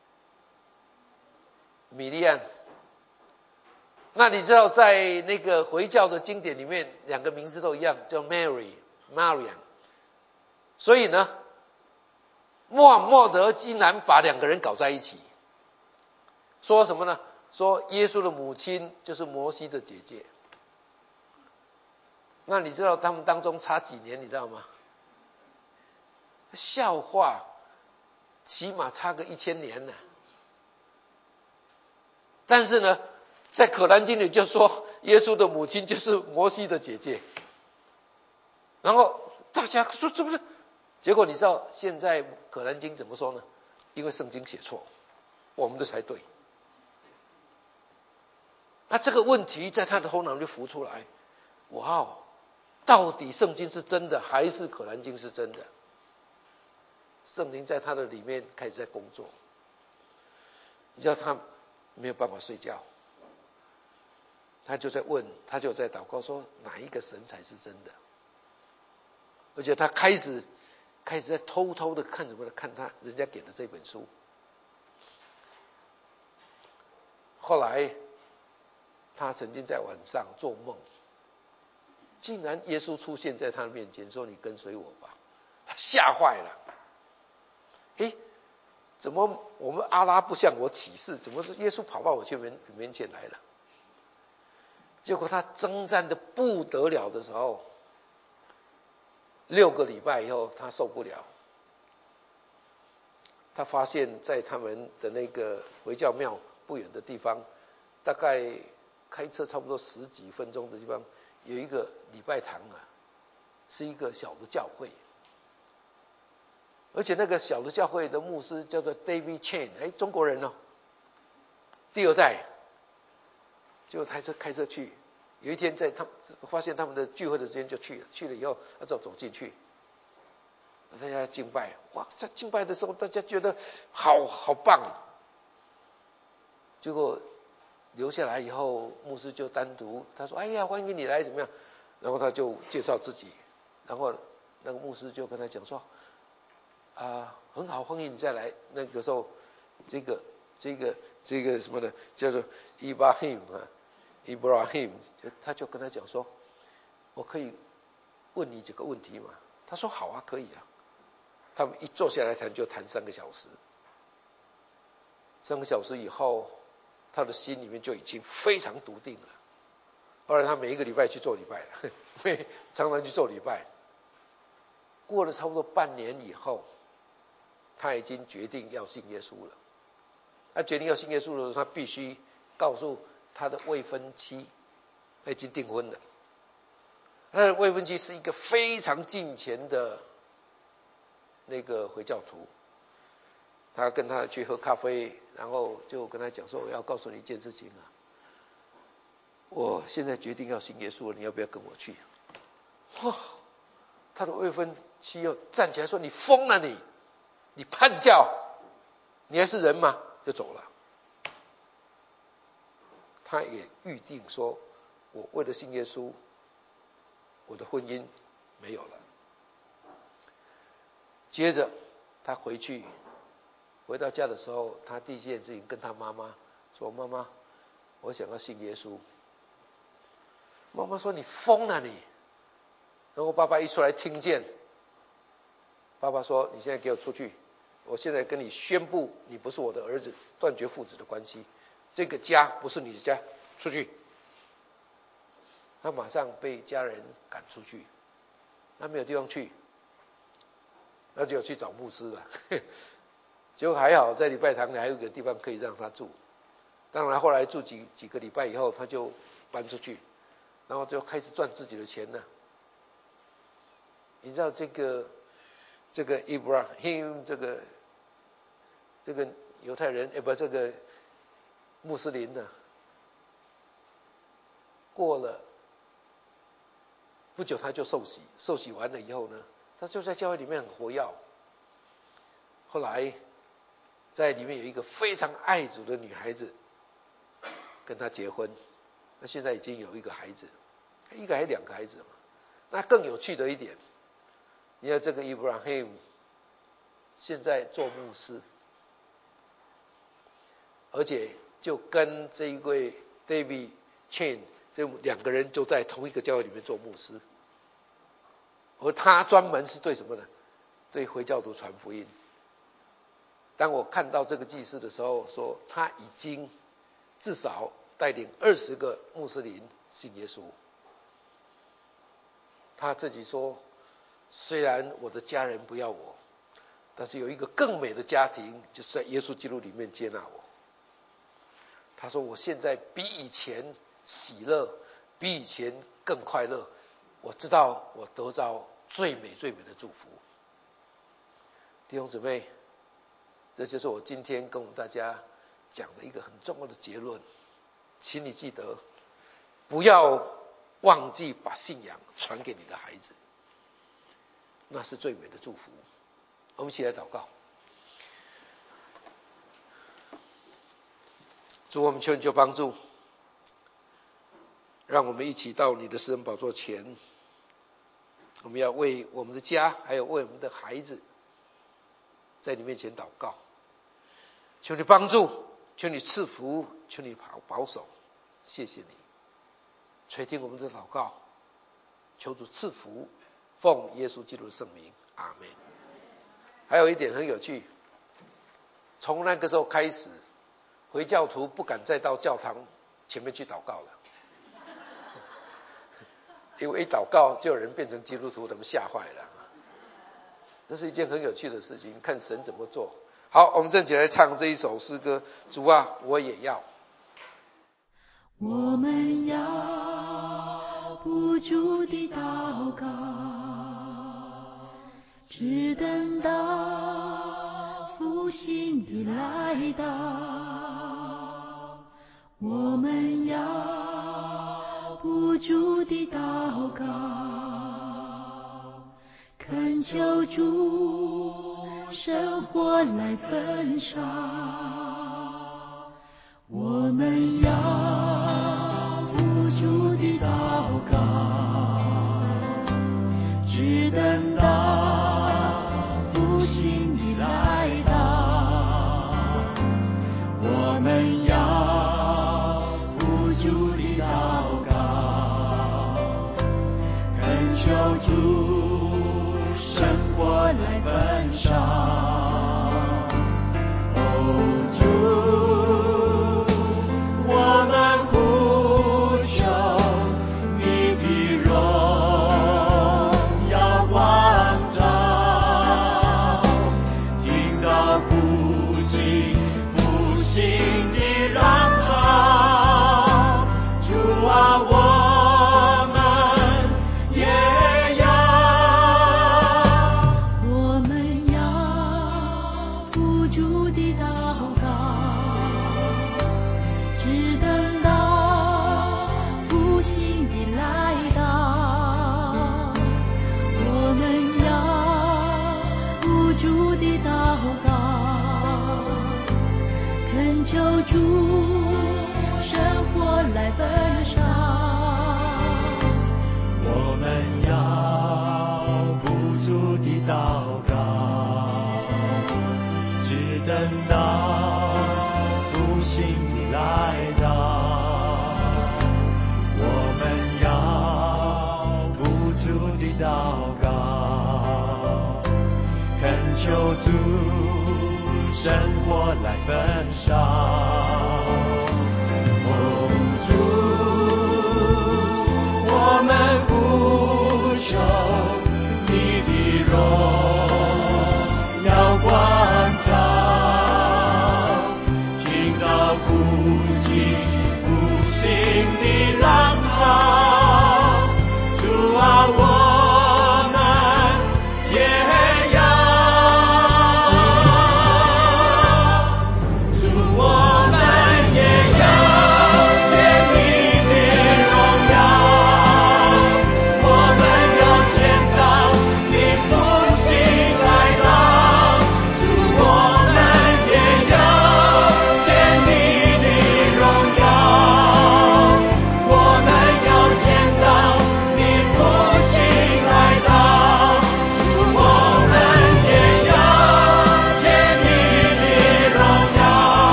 米利暗。那你知道在那个回教的经典里面，两个名字都一样，叫 Mary、Mariam。所以呢，穆罕默德竟然把两个人搞在一起，说什么呢？说耶稣的母亲就是摩西的姐姐。那你知道他们当中差几年？你知道吗？笑话，起码差个一千年呢。但是呢，在可兰经里就说耶稣的母亲就是摩西的姐姐，然后大家说这不是？结果你知道现在可兰经怎么说呢？因为圣经写错，我们的才对。那这个问题在他的头脑里浮出来，哇哦，到底圣经是真的还是可兰经是真的？圣灵在他的里面开始在工作，你知道他没有办法睡觉，他就在问，他就在祷告说哪一个神才是真的？而且他开始开始在偷偷的看什么呢？看他人家给的这本书。后来他曾经在晚上做梦，竟然耶稣出现在他的面前说：“你跟随我吧。”他吓坏了。诶，怎么我们阿拉不向我起誓？怎么是耶稣跑到我前面面前来了？结果他征战的不得了的时候，六个礼拜以后他受不了，他发现在他们的那个回教庙不远的地方，大概开车差不多十几分钟的地方，有一个礼拜堂啊，是一个小的教会。而且那个小的教会的牧师叫做 David Chen， 哎，中国人哦，第二代，就开车开车去。有一天在他发现他们的聚会的时间就去了，去了以后他就走进去，大家敬拜，哇，在敬拜的时候大家觉得好好棒。结果留下来以后，牧师就单独他说：“哎呀，欢迎你来，怎么样？”然后他就介绍自己，然后那个牧师就跟他讲说。啊，很好，欢迎你再来。那个时候，这个、这个、这个什么的，叫做 Ibrahim 啊 ，Ibrahim， 就他就跟他讲说，我可以问你几个问题吗？他说好啊，可以啊。他们一坐下来谈，就谈三个小时。三个小时以后，他的心里面就已经非常笃定了。后来他每一个礼拜去做礼拜了，常常去做礼拜。过了差不多半年以后。他已经决定要信耶稣了。他决定要信耶稣的时候，他必须告诉他的未婚妻，他已经订婚了。他的未婚妻是一个非常敬虔的那个回教徒。他跟他去喝咖啡，然后就跟他讲说：“我要告诉你一件事情啊， 我现在决定要信耶稣了，你要不要跟我去？哇！他的未婚妻又站起来说：“你疯了你！你叛教！你还是人吗？”就走了。他也预定说：“我为了信耶稣，我的婚姻没有了。”接着他回去，回到家的时候，他第一件事情跟他妈妈说：“妈妈，我想要信耶稣。”妈妈说：“你疯了你！”然后爸爸一出来听见，爸爸说：“你现在给我出去！我现在跟你宣布，你不是我的儿子，断绝父子的关系。这个家不是你的家，出去！”他马上被家人赶出去，他没有地方去，那就去找牧师了。结果还好，在礼拜堂里还有一个地方可以让他住。当然后来住几几个礼拜以后，他就搬出去，然后就开始赚自己的钱了。你知道这个这个 Ibrahim 这个这个犹太人，哎不，这个穆斯林呢，过了不久他就受洗，受洗完了以后呢，他就在教会里面很活跃。后来在里面有一个非常爱主的女孩子跟他结婚，那现在已经有一个孩子，一个还两个孩子嘛。那更有趣的一点，你看这个 Ibrahim 现在做牧师，而且就跟这一位 David Chen 这两个人就在同一个教会里面做牧师，而他专门是对什么呢？对回教徒传福音。当我看到这个祭司的时候，说他已经至少带领二十个穆斯林信耶稣。他自己说，虽然我的家人不要我，但是有一个更美的家庭，就是在耶稣基督里面接纳我。他说我现在比以前喜乐，比以前更快乐，我知道我得到最美最美的祝福。弟兄姊妹，这就是我今天跟我们大家讲的一个很重要的结论，请你记得，不要忘记把信仰传给你的孩子，那是最美的祝福。我们一起来祷告。主，我们求你就帮助，让我们一起到你的施恩宝座前，我们要为我们的家还有为我们的孩子在你面前祷告。求你帮助，求你赐福，求你保守，谢谢你垂听我们的祷告，求主赐福，奉耶稣基督的圣名，阿们。还有一点很有趣，从那个时候开始，回教徒不敢再到教堂前面去祷告了，因为一祷告就有人变成基督徒，他们吓坏了。这是一件很有趣的事情，看神怎么做。好，我们正起来唱这一首诗歌，主啊，我也要。
我们要不住地祷告，只等到复兴的来到。我们要不住地祷告，恳求主圣火来焚烧。我们要不住地祷告，只等到复兴的来到。我们要不住地祷告，恳求主圣火来焚烧。哦，主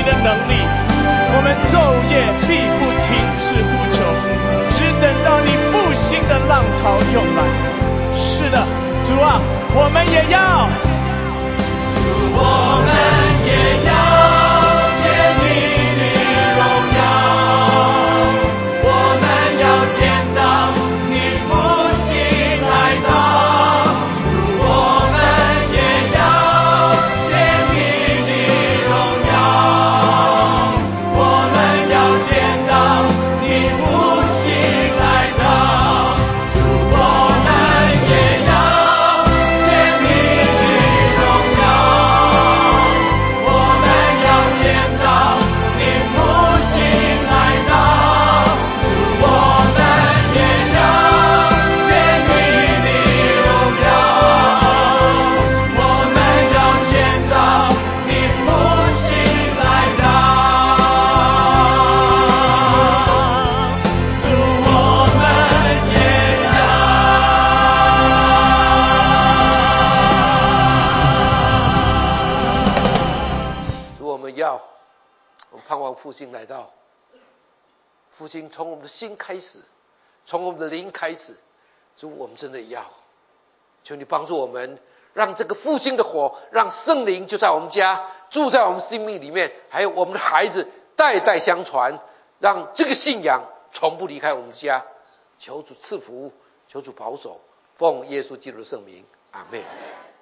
的能力，我们昼夜必不停止呼求，只等到你复兴的浪潮涌来。是的，主啊，我们也要，主，我们也要见你的荣耀，我们要见到你复兴来到，主，我们也要见你的荣耀，我们要见到你复兴来到，主，我们也要见你的荣耀，我们要见到你复兴来到，主，我们也要见你的荣耀，我们要见到你复兴来到，主，我们也
主，我们要，我们盼望复兴来到，复兴从我们的心开始，从我们的灵开始。主，我们真的要，求你帮助我们，让这个复兴的火，让圣灵就在我们家，住在我们生命里面，还有我们的孩子代代相传，让这个信仰从不离开我们家。求主赐福，求主保守，奉耶稣基督的圣名，阿们。